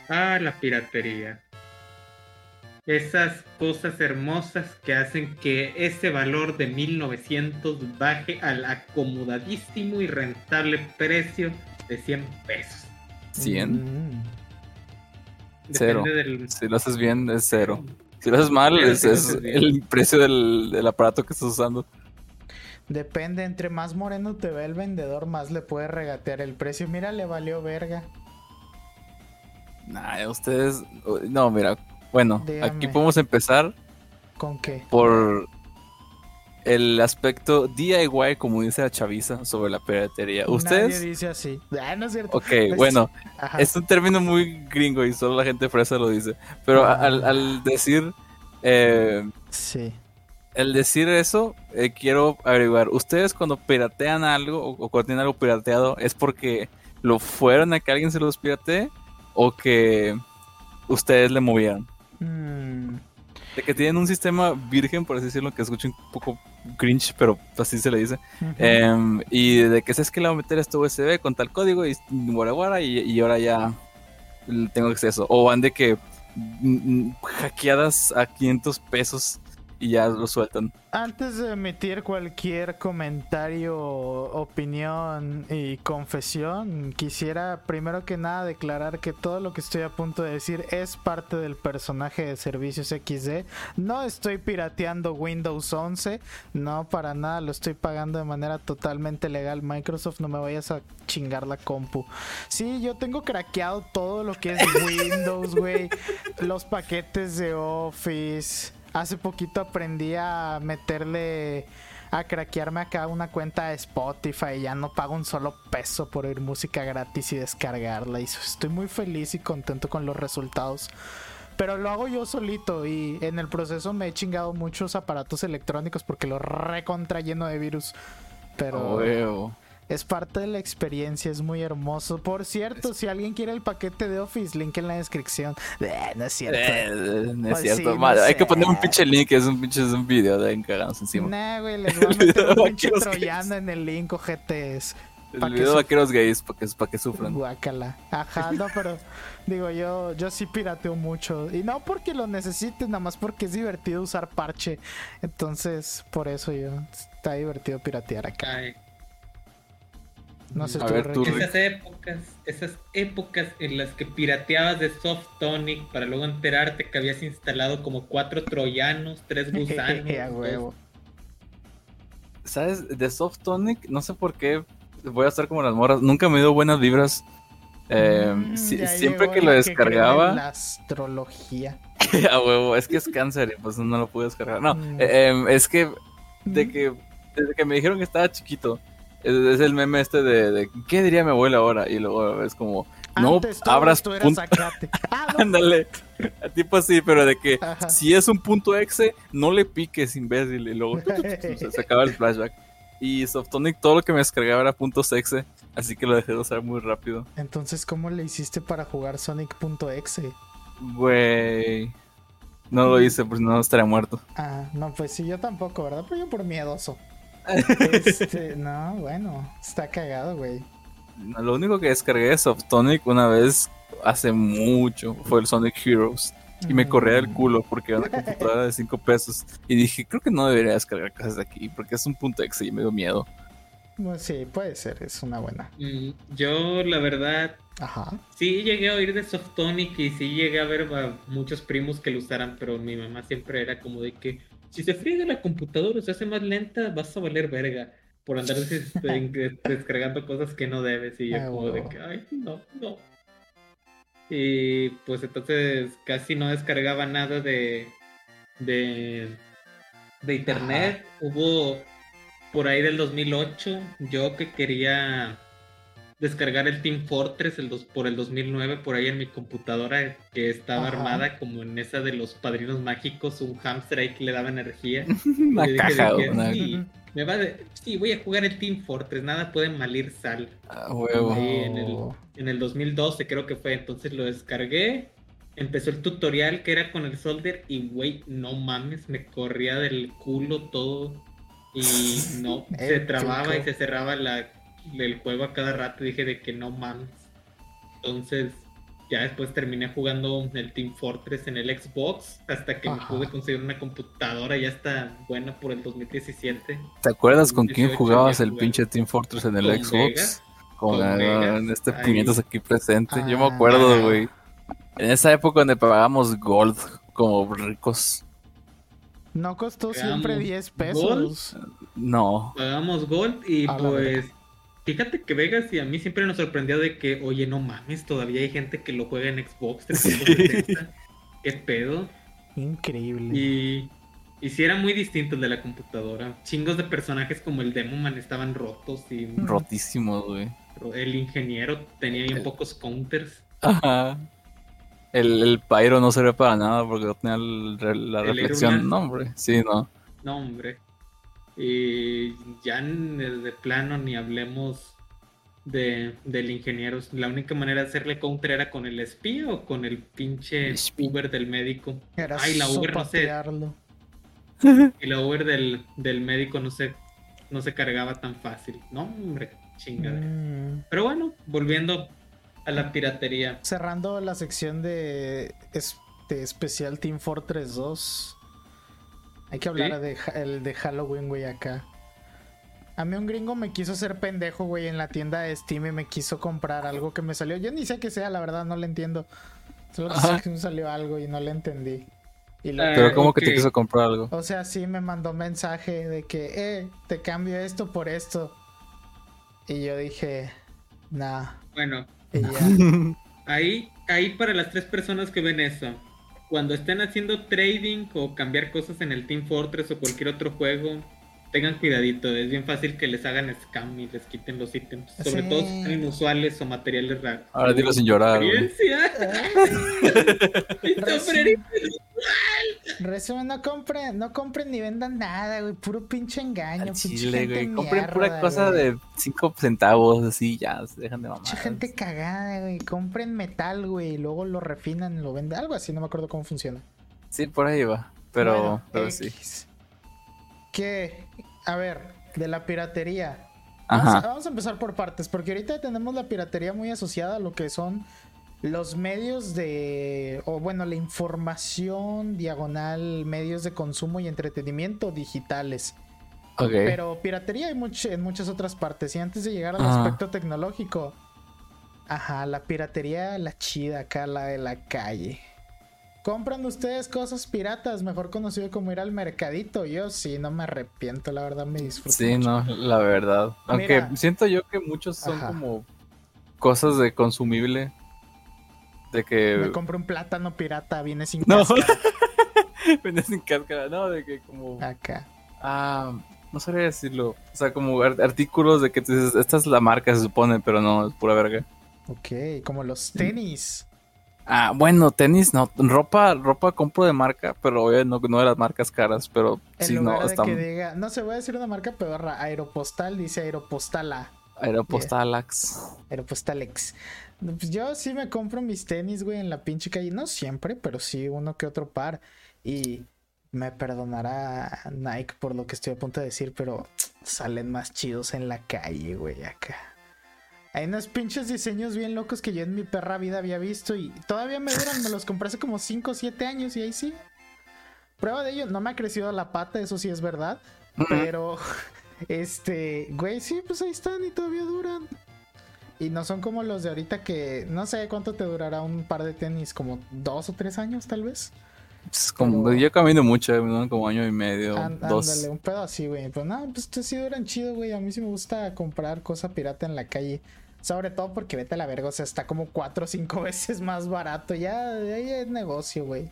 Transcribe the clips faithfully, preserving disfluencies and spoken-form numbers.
Ah, la piratería. Esas cosas hermosas que hacen que ese valor de mil novecientos baje al acomodadísimo y rentable precio de cien pesos. ¿cien? Mm. Cero. Depende del... Si lo haces bien, es cero. Si lo haces mal, Cero es, si lo es haces bien. el precio del, del aparato que estás usando. Depende, entre más moreno te ve el vendedor, más le puede regatear el precio. Mira, le valió verga. Nah, ustedes... No, mira, bueno, Dígame. aquí podemos empezar ¿Con qué? por el aspecto D I Y, como dice la chaviza, sobre la piratería. Nadie ¿Ustedes? dice así. Ah, no es cierto. Ok, Pues, bueno, ajá. es un término muy gringo y solo la gente fresa lo dice. Pero Ah. al, al decir... Eh, Sí. el decir eso, eh, quiero averiguar, ¿ustedes cuando piratean algo o, o cuando tienen algo pirateado es porque lo fueron a que alguien se los piratee o que ustedes le movieron? Mm. De que tienen un sistema virgen, por así decirlo, que escucha un poco cringe, pero así se le dice. Uh-huh. Eh, y de que sabes que le voy a meter este U S B con tal código y guara guara y, y ahora ya tengo acceso. O van de que mm, hackeadas a quinientos pesos y ya lo sueltan. Antes de emitir cualquier comentario, opinión y confesión, quisiera primero que nada declarar que todo lo que estoy a punto de decir es parte del personaje de Servicios equis de. No estoy pirateando Windows once, no, para nada, lo estoy pagando de manera totalmente legal. Microsoft, no me vayas a chingar la compu. Sí, yo tengo craqueado todo lo que es Windows, güey, los paquetes de Office. Hace poquito aprendí a meterle, a craquearme acá una cuenta de Spotify y ya no pago un solo peso por oír música gratis y descargarla. Y estoy muy feliz y contento con los resultados. Pero lo hago yo solito y en el proceso me he chingado muchos aparatos electrónicos porque lo recontra lleno de virus. Pero... Oh, es parte de la experiencia, es muy hermoso. Por cierto, si alguien quiere el paquete de Office, link en la descripción. Eh, no es cierto. Eh, no es Pues cierto. sí, Madre, no hay sé. que poner un pinche link, es un pinche es un video de encargados encima. Nah, güey, les voy a meter un pinche Vaqueros troyano gays. en el link, ojetes. El Pa' que video de suf- vaqueros gays para que, pa que sufran. Guácala. Ajá, no, pero digo, yo, yo sí pirateo mucho. Y no porque lo necesite, nada más porque es divertido usar parche. Entonces, por eso yo, está divertido piratear acá. Ay, No sé A tú, ver, Rick. tú, Rick. esas épocas, esas épocas en las que pirateabas de Softonic para luego enterarte que habías instalado como cuatro troyanos, tres gusanos. A huevo. ¿Sabes? De Softonic, no sé por qué voy a estar como las morras. Nunca me dio buenas vibras. Eh, Mm, si- ya siempre llegó que lo la cree en descargaba. la astrología. A huevo, es que es cáncer y pues no lo pude descargar. No, Mm. eh, eh, es que de Mm. que desde que me dijeron que estaba chiquito, es, es el meme este de, de ¿qué diría mi abuela ahora? Y luego es como, no Antes todo abras esto era punto. Zacate. Ah, no. Ándale, tipo así, pero de que Ajá. si es un punto exe, no le piques, imbécil. Y luego se, se acaba el flashback. Y Softonic todo lo que me descargaba era puntos exe, así que lo dejé de usar muy rápido. Entonces, ¿cómo le hiciste para jugar Sonic.exe? Güey, no lo hice, pues no estaría muerto. Ah, no, pues sí, yo tampoco, ¿verdad? Pero yo por miedoso. Este, no, bueno, está cagado, güey. Lo único que descargué de Softonic una vez hace mucho fue el Sonic Heroes. Y me corría del culo porque era una computadora de cinco pesos. Y dije, creo que no debería descargar cosas de aquí porque es un punto exe y me dio miedo. Pues sí, puede ser, es una buena. Mm, Yo, la verdad, Ajá. sí llegué a oír de Softonic y sí llegué a ver a muchos primos que lo usaran, pero mi mamá siempre era como de que si se friega la computadora o se hace más lenta, vas a valer verga por andar des- de- descargando cosas que no debes. Y yo Ah, como de huevo. que, ay, no, no. Y pues entonces casi no descargaba nada de, de, de internet. Hubo por ahí del dos mil ocho, yo que quería descargar el Team Fortress el dos, por el dos mil nueve por ahí en mi computadora que estaba Ajá. armada como en esa de los padrinos mágicos, un hámster ahí que le daba energía. Una Y yo dije caja, de que, una... sí, me va de, sí, voy a jugar el Team Fortress, nada puede malir sal. Ah, huevo. Ahí en el, No. en el dos mil doce creo que fue, entonces lo descargué. Empezó el tutorial que era con el solder y güey, no mames, me corría del culo todo y no, se Épico. trababa y se cerraba la, el juego a cada rato. Dije de que no mames. Entonces ya después terminé jugando el Team Fortress en el Xbox hasta que Ajá. me pude conseguir una computadora ya está buena por el dos mil diecisiete. ¿Te acuerdas con quién dos mil dieciocho jugabas ya el jugué pinche Team Fortress en el con Xbox? Vegas, Con, con ah, Vegas, en este ahí. puñetas aquí presente. Yo me Ah. acuerdo, güey. En esa época donde pagábamos Gold como ricos. No costó Pagamos siempre diez Gold, pesos. No. pagamos Gold y A la pues verga. fíjate que Vegas y a mí siempre nos sorprendió de que, oye, no mames, todavía hay gente que lo juega en Xbox trescientos sesenta. ¿Qué pedo? Increíble. Y, y sí era muy distinto el de la computadora. Chingos de personajes como el Demoman estaban rotos y Rotísimos, güey. el ingeniero tenía bien pocos counters. Ajá. El, el Pyro no servía para nada porque no tenía el- la El reflexión. Aeroblast. No, hombre. Sí, no. No, hombre. Y ya en el de plano ni hablemos de, del ingeniero. La única manera de hacerle counter era con el espía o con el pinche El espía. Uber del médico. Era Ay, la Uber no sé. sopapearlo. Y la Uber del, del médico no se, no se cargaba tan fácil. No, hombre, chingadera. Mm. Pero bueno, volviendo a la piratería. Cerrando la sección de, es- de especial Team Fortress dos. Hay que hablar ¿Sí? de ja- el de Halloween, güey, acá. A mí un gringo me quiso hacer pendejo, güey, en la tienda de Steam y me quiso comprar algo que me salió. Yo ni sé qué sea, la verdad, no le entiendo. Solo que Ajá. sé que me salió algo y no le entendí. Y lo- Ah, Pero ¿cómo que te ok. quiso comprar algo? O sea, sí me mandó mensaje de que, eh, te cambio esto por esto. Y yo dije, nah. Bueno, Y ya. ahí, ahí para las tres personas que ven eso, cuando estén haciendo trading o cambiar cosas en el Team Fortress o cualquier otro juego, tengan cuidadito, es bien fácil que les hagan scam y les quiten los ítems, sobre Sí. todo si son inusuales o materiales raros. Ahora dilo sin llorar, güey. Experiencia. Mi sombrerito. Resumen, no compren, no compren ni vendan nada, güey. Puro pinche engaño. Al pinche chile, gente güey. Compren pura mierda, cosa güey. de cinco centavos, así, ya, se dejan de mamar. Mucha gente cagada, güey. Compren metal, güey. Y luego lo refinan, lo venden. Algo así, no me acuerdo cómo funciona. Sí, por ahí va. Pero, Bueno, pero sí. X. ¿Qué? A ver, de la piratería. Vamos, Ajá. vamos a empezar por partes, porque ahorita tenemos la piratería muy asociada a lo que son los medios de, o bueno, la información diagonal, medios de consumo y entretenimiento digitales. Ok. Pero piratería hay much- en muchas otras partes. Y antes de llegar al Ajá. aspecto tecnológico, ajá, la piratería, la chida acá, la de la calle. ¿Compran ustedes cosas piratas, mejor conocido como ir al mercadito? Yo sí, no me arrepiento, la verdad me disfruto Sí, mucho. no, la verdad. Aunque Mira. siento yo que muchos son Ajá. como cosas de consumible. De Me que. compré un plátano pirata, viene sin No. cáscara. Venden sin cáscara, no, de que como. Acá. Ah, no sabría decirlo. O sea, como ar- artículos de que tú dices, esta es la marca, se supone, pero no, es pura verga. Ok, como los tenis. Ah, bueno, tenis, no. Ropa, ropa compro de marca, pero obvio no, no de las marcas caras, pero En sí, lugar no, de están que diga, no se voy a decir una marca pedorra, Aeropostal dice Aeropostala. Aeropostalax. Aeropostalex. No, pues yo sí me compro mis tenis, güey, en la pinche calle. No siempre, pero sí uno que otro par. Y me perdonará Nike por lo que estoy a punto de decir, pero salen más chidos en la calle, güey, acá. Hay unos pinches diseños bien locos que yo en mi perra vida había visto y todavía me duran. Me los compré hace como cinco o siete años y ahí sí. Prueba de ello, no me ha crecido la pata, eso sí es verdad. Pero, este, güey, sí, pues ahí están y todavía duran. Y no son como los de ahorita que no sé cuánto te durará un par de tenis, como dos o tres años tal vez. Es como, Pero- yo camino mucho, ¿no? Como año y medio, Án- dos. Ándale, un pedo así, güey. Pues no, pues estos sí duran chido, güey. A mí sí me gusta comprar cosa pirata en la calle. Sobre todo porque vete a la verga, o sea, está como cuatro o cinco veces más barato. Ya, de ahí es negocio, güey.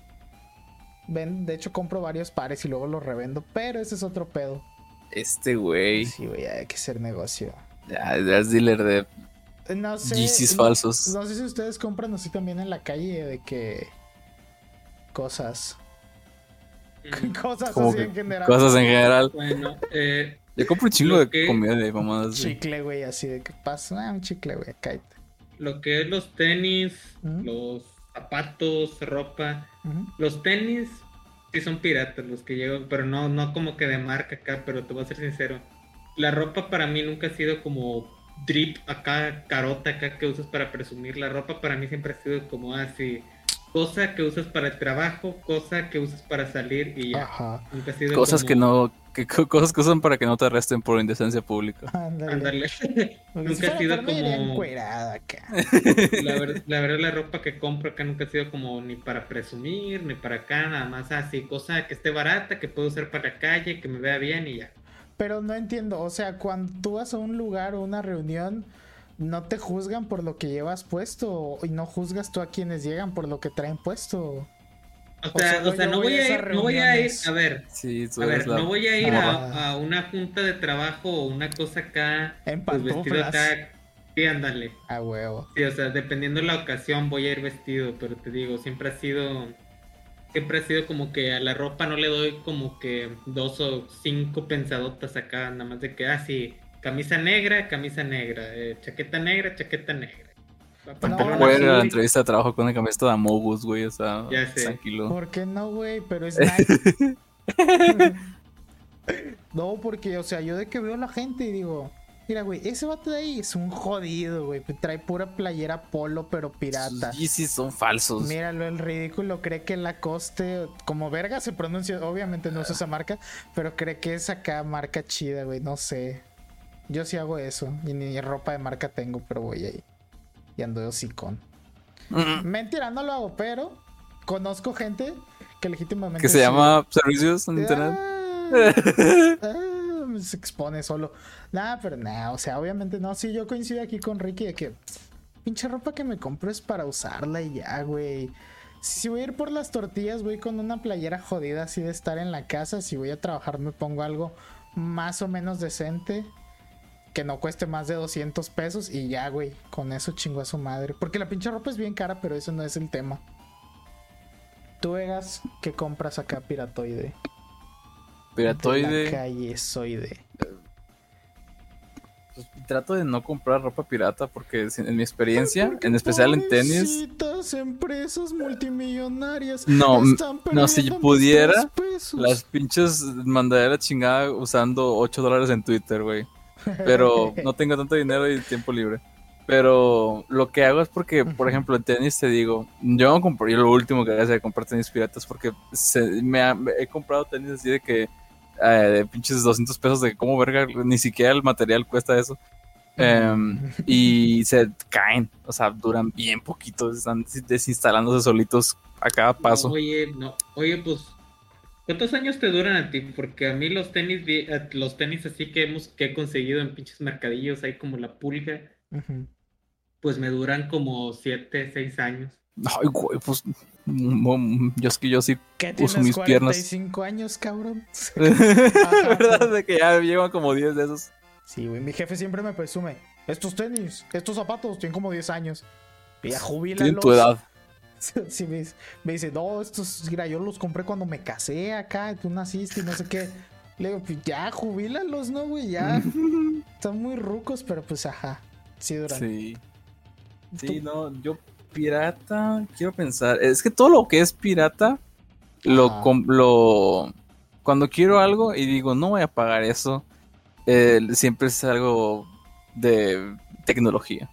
Ven, de hecho compro varios pares y luego los revendo, pero ese es otro pedo. Este güey, Sí, güey, hay que hacer negocio. ya, ya es dealer de No sé. Yeezys no- falsos. No sé si ustedes compran así también en la calle de que cosas. Mm, Cosas Como así que en general. cosas en general. Bueno, eh, Yo compro un chingo Lo de que- comida de mamadas. Sí. Chicle, güey, así de que pasa. Ah, un chicle, güey, cállate. lo que es los tenis, ¿Mm? los zapatos, ropa. Ujú. Los tenis sí son piratas los que llego, pero no, no como que de marca acá, pero te voy a ser sincero. La ropa para mí nunca ha sido como drip acá, carota acá que usas para presumir. La ropa para mí siempre ha sido como así, cosa que usas para el trabajo, cosa que usas para salir y ya. Ajá. Nunca ha sido Cosas como... que no, que, co- cosas que usan para que no te arresten por indecencia pública. Ándale. Ándale. Porque si Nunca ha fuera sido por mí, iría como... encuerada acá. La, ver- la verdad, la ropa que compro acá nunca ha sido como ni para presumir, ni para acá, nada más así, cosa que esté barata, que puedo usar para la calle, que me vea bien y ya. Pero no entiendo, o sea, cuando tú vas a un lugar o una reunión, ¿no te juzgan por lo que llevas puesto? Y no juzgas tú a quienes llegan por lo que traen puesto. O sea, solo o sea, yo no voy voy a a esas ir, no voy a ir, reuniones. a ver, Sí, tú a eres ver, la no voy a ir morra. a, a una junta de trabajo o una cosa acá, En pues vestido pantuflas. acá, sí, ándale. A huevo. Sí, o sea, dependiendo de la ocasión voy a ir vestido, pero te digo, siempre ha sido, siempre ha sido como que a la ropa no le doy como que dos o cinco pensadotas acá, nada más de que, ah, sí, camisa negra, camisa negra, eh, chaqueta negra, chaqueta negra. Tampoco Pantalón voy a ir a la azul, entrevista de trabajo con una camiseta de Amogus, güey, o sea, ya sé. tranquilo. ¿Por qué no, güey? Pero es nice. No, porque, o sea, yo de que veo a la gente y digo, mira, güey, ese vato de ahí es un jodido, güey. Trae pura playera polo, pero pirata. Sí, sí, son falsos. Míralo, el ridículo cree que Lacoste, como verga se pronuncia, obviamente no usa esa marca, pero cree que es acá marca chida, güey, no sé. Yo sí hago eso, y ni ropa de marca tengo, pero voy ahí. Y ando de hocicón. Mm. Mentira, no lo hago, pero conozco gente que legítimamente... Que se sí- llama servicios en internet. Ah, ah, se expone solo. Nah, pero nah, o sea, obviamente no. Sí, yo coincido aquí con Ricky de que pinche ropa que me compro es para usarla y ya, güey. Si, si voy a ir por las tortillas, voy con una playera jodida así de estar en la casa. Si voy a trabajar, me pongo algo más o menos decente, que no cueste más de doscientos pesos y ya, güey. Con eso chingo a su madre. Porque la pinche ropa es bien cara, pero eso no es el tema. Tú, Vegas, ¿qué compras acá, piratoide? De la Piratoide. calle Soide. Pues, trato de no comprar ropa pirata porque en mi experiencia, en especial en tenis, Pobrecitas empresas multimillonarias. no, están no, si perdiendo pudiera, mis tres pesos. las pinches mandaría a la chingada usando ocho dólares en Twitter, güey. Pero no tengo tanto dinero y tiempo libre. Pero lo que hago es porque, por ejemplo, en tenis te digo, yo no compré, yo lo último que hago es comprar tenis piratas porque se, me, ha, me he comprado tenis así de que eh, de pinches doscientos pesos de cómo verga, ni siquiera el material cuesta eso. Um, y se caen, o sea, duran bien poquito, están desinstalándose solitos a cada paso. No, oye, no, oye, pues, ¿cuántos años te duran a ti? Porque a mí los tenis, vi- eh, los tenis así que hemos, que he conseguido en pinches mercadillos, ahí como la pulga, Ujú. pues me duran como siete, seis años. Ay, güey, pues mm, yo es que yo sí ¿Qué uso tienes? mis cuarenta y piernas. cinco años, cabrón. ¿Verdad? De que ya llevan como diez de esos. Sí, güey, mi jefe siempre me presume. Estos tenis, estos zapatos tienen como diez años. Y ya jubílalos. Tienen tu edad. Sí, me, dice, me dice, no, estos, mira, yo los compré cuando me casé acá, tú naciste y no sé qué. Le digo, pues ya, jubílalos, ¿no, güey? Ya. Están muy rucos, pero pues ajá. Sí duran. Sí. Sí, Tú- no, yo pirata, quiero pensar. Es que todo lo que es pirata, lo, Ajá. com- lo cuando quiero algo y digo, no voy a pagar eso, eh, siempre es algo de tecnología.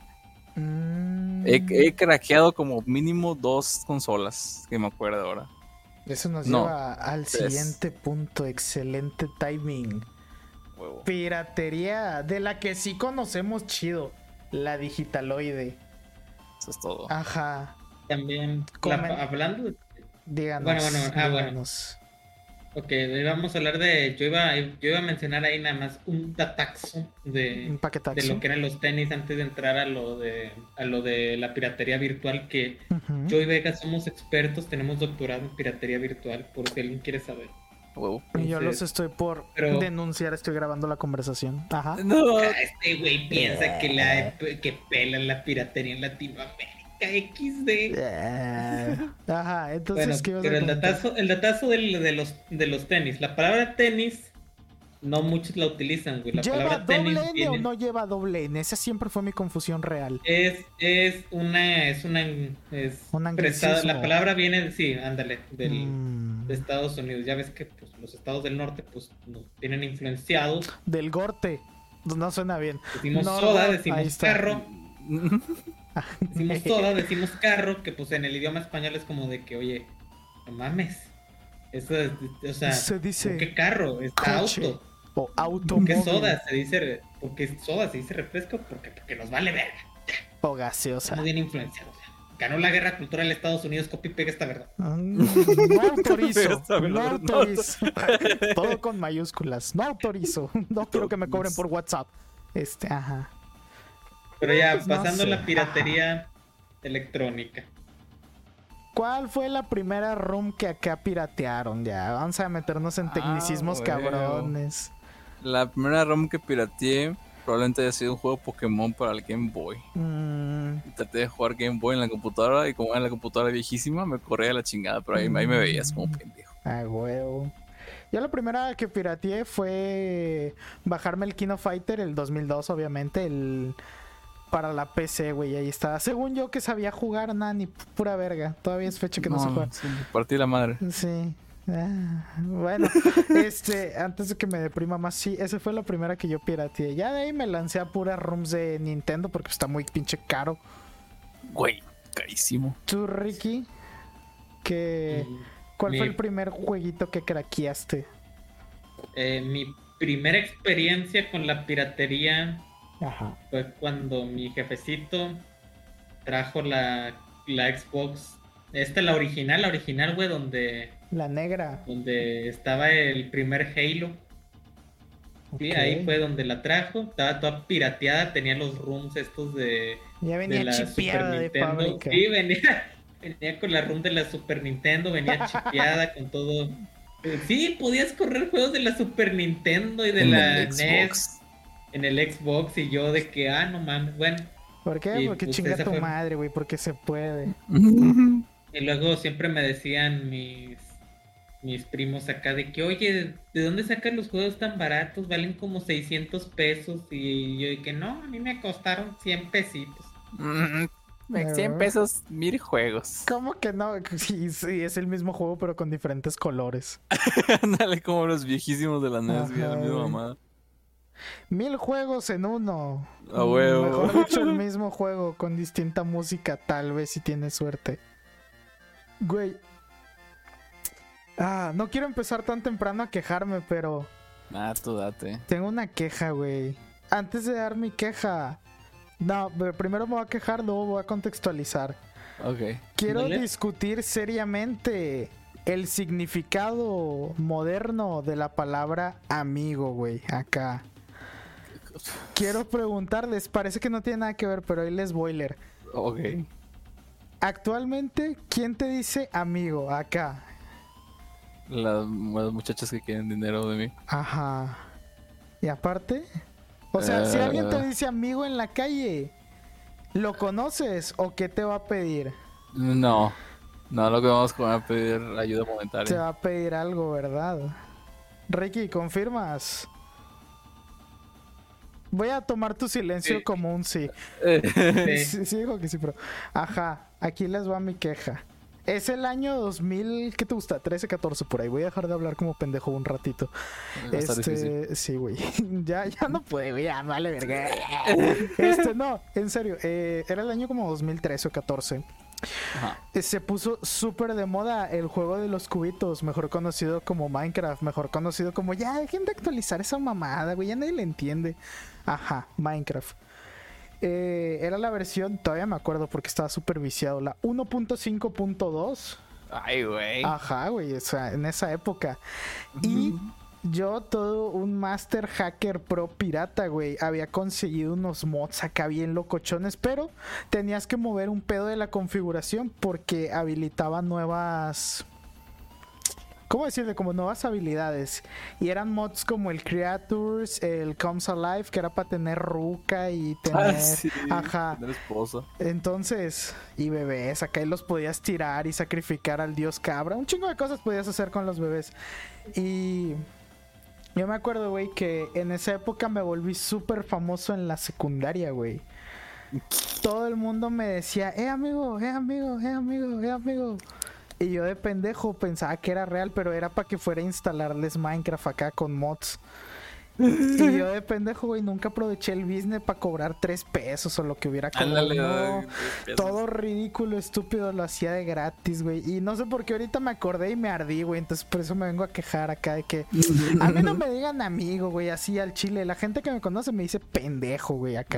Mm, He, he craqueado como mínimo dos consolas, que me acuerdo ahora. Eso nos no, lleva al tres. siguiente punto. Excelente timing. Huevo. Piratería de la que sí conocemos chido. La digitaloide. Eso es todo. Ajá. También, Comen- la- hablando de... Díganos. Bueno, bueno, ah, bueno. díganos. Ok, vamos a hablar de... Yo iba, yo iba a mencionar ahí nada más un dataxo de... Un paquetaxo. de lo que eran los tenis antes de entrar a lo de a lo de la piratería virtual, que Ujú. yo y Vega somos expertos, tenemos doctorado en piratería virtual, por si alguien quiere saber. Huevo. Y yo Entonces, los estoy por pero- denunciar, estoy grabando la conversación. Ajá. No. Ah, este güey piensa que la que pelan la piratería en Latinoamérica equis de. Eh, Ajá, entonces, Bueno, ¿qué ibas a pero el comentar? datazo, el datazo del- de los de los tenis, la palabra tenis no muchos la utilizan, güey. La ¿Lleva palabra doble tenis N viene- o no lleva doble N? Esa siempre fue mi confusión real. Es, es una, es una, es Un prestada- anglicismo. la palabra viene, sí, ándale, del, Mm, de Estados Unidos. Ya ves que pues, los estados del norte, pues, nos tienen influenciados. Del Gorte. no suena bien. Decimos Nordor, soda, ahí decimos está. carro. Decimos soda, decimos carro, que pues en el idioma español es como de que, oye, no mames. Eso es, o sea, Se dice ¿por qué carro? Es coche auto. o ¿Por qué automóvil soda? Se dice, porque soda se dice refresco, porque, porque nos vale verga. o gaseosa. Estamos bien influenciados. Ganó la guerra cultural de Estados Unidos, copy y pega esta verdad. Mm, No autorizo, Esta verdad, no no autorizo. Todo con mayúsculas. No autorizo. No quiero que me cobren por WhatsApp. Este, ajá. Pero ya, Pues no pasando a sé, la piratería electrónica. ¿Cuál fue la primera room que acá piratearon? Ya, vamos a meternos en Ah, tecnicismos huevo. cabrones. La primera ROM que pirateé probablemente haya sido un juego Pokémon para el Game Boy. Mm, Traté de jugar Game Boy en la computadora y como era la computadora viejísima me corría la chingada, pero ahí, ahí me veías como pendejo. a huevo. Yo la primera que pirateé fue bajarme el Kino Fighter, el dos mil dos, obviamente, el para la P C, güey, ahí está. Según yo que sabía jugar, nada, ni pura verga. Todavía es fecha que no, se juega. sí, me partí la madre. Sí. Ah, bueno, este, antes de que me deprima más, sí, esa fue la primera que yo pirateé. Ya de ahí me lancé a puras rooms de Nintendo porque está muy pinche caro. Güey, carísimo. ¿Tú, Ricky? ¿Qué, ¿Cuál Mi- fue el primer jueguito que craqueaste? Eh, mi primera experiencia con la piratería Ajá. fue cuando mi jefecito trajo la, la Xbox. Esta, la original, la original, güey, donde, La negra. donde estaba el primer Halo. Sí, Ok. ahí fue donde la trajo. Estaba toda pirateada, tenía los rooms estos de, Ya venía de la chipeada Super de Nintendo. fábrica. Sí, venía, venía con la room de la Super Nintendo, venía chipeada con todo. Eh, Sí, podías correr juegos de la Super Nintendo y de En la el N E S Xbox. en el Xbox, y yo de que, ah, no mames, bueno. ¿Por qué? Y, Porque pues, chinga esa tu fue- madre, güey, porque se puede. Y luego siempre me decían mis mis primos acá de que, oye, ¿de dónde sacan los juegos tan baratos? Valen como seiscientos pesos. Y yo de que no, a mí me costaron cien pesitos. Mm, cien pesos, mil juegos. ¿Cómo que no? Sí, sí, es el mismo juego, pero con diferentes colores. Ándale como los viejísimos de la N E S, güey, la Ajá, misma güey. mamada. Mil juegos en uno. A huevo. Mejor dicho, el mismo juego con distinta música, tal vez si tienes suerte. Güey. Ah, no quiero empezar tan temprano a quejarme, pero Ah, tú date. tengo una queja, güey. Antes de dar mi queja. No, pero primero me voy a quejar, luego voy a contextualizar. Ok. Quiero Dale. discutir seriamente el significado moderno de la palabra amigo, güey, acá. Quiero preguntarles, parece que no tiene nada que ver, pero ahí les spoiler. Ok. Actualmente, ¿quién te dice amigo acá? Las, las muchachas que quieren dinero de mí. Ajá. Y aparte, o sea, si Eh. alguien te dice amigo en la calle, ¿lo conoces o qué te va a pedir? No. No, lo que vamos con a pedir ayuda Te momentaria. va a pedir algo, ¿verdad? Ricky, ¿confirmas? Voy a tomar tu silencio Sí. como un sí. Sí. Sí, sí, dijo que sí, pero... Ajá, aquí les va mi queja. Es el año dos mil, ¿qué te gusta? trece, catorce, por ahí. Voy a dejar de hablar como pendejo un ratito. Va a estar difícil. Este, sí, güey. ya, ya no puede, güey. Ya, vale, verga. Este, no, en serio. eh, era el año como dos mil trece o catorce. Ajá. Eh, Se puso súper de moda el juego de los cubitos, mejor conocido como Minecraft, mejor conocido como... Ya, dejen de actualizar esa mamada, güey. Ya nadie le entiende. Ajá, Minecraft. Eh, era la versión, todavía me acuerdo porque estaba súper viciado, la uno punto cinco punto dos. Ay, güey. Ajá, güey, o sea, en esa época. Y yo, todo un master hacker pro pirata, güey, había conseguido unos mods acá bien locochones, pero tenías que mover un pedo de la configuración porque habilitaba nuevas... ¿Cómo decirle? Como nuevas habilidades. Y eran mods como el Creatures, el Comes Alive, que era para tener ruca y tener... Ah, sí. Ajá. Tener esposa. Entonces, y bebés, acá y los podías tirar y sacrificar al dios cabra. Un chingo de cosas podías hacer con los bebés. Y yo me acuerdo, güey, que en esa época me volví súper famoso en la secundaria, güey. Todo el mundo me decía, eh amigo, eh amigo, eh amigo, eh amigo. Y yo de pendejo pensaba que era real, pero era para que fuera a instalarles Minecraft acá con mods. Y yo de pendejo, güey, nunca aproveché el business para cobrar tres pesos o lo que hubiera cobrado. Ándale, No, ay, tres todo ridículo, estúpido, lo hacía de gratis, güey. Y no sé por qué ahorita me acordé y me ardí, güey. Entonces por eso me vengo a quejar acá de que a mí no me digan amigo, güey, así al chile. La gente que me conoce me dice pendejo, güey, acá.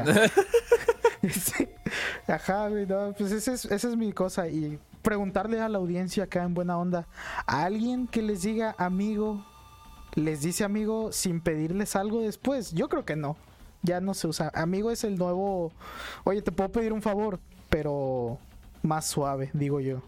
Sí. Ajá, güey, no, pues esa es, esa es mi cosa. Y preguntarle a la audiencia acá en buena onda, a alguien que les diga amigo, les dice amigo sin pedirles algo después. Yo creo que no, ya no se usa. Amigo es el nuevo, oye, te puedo pedir un favor, pero más suave, digo yo.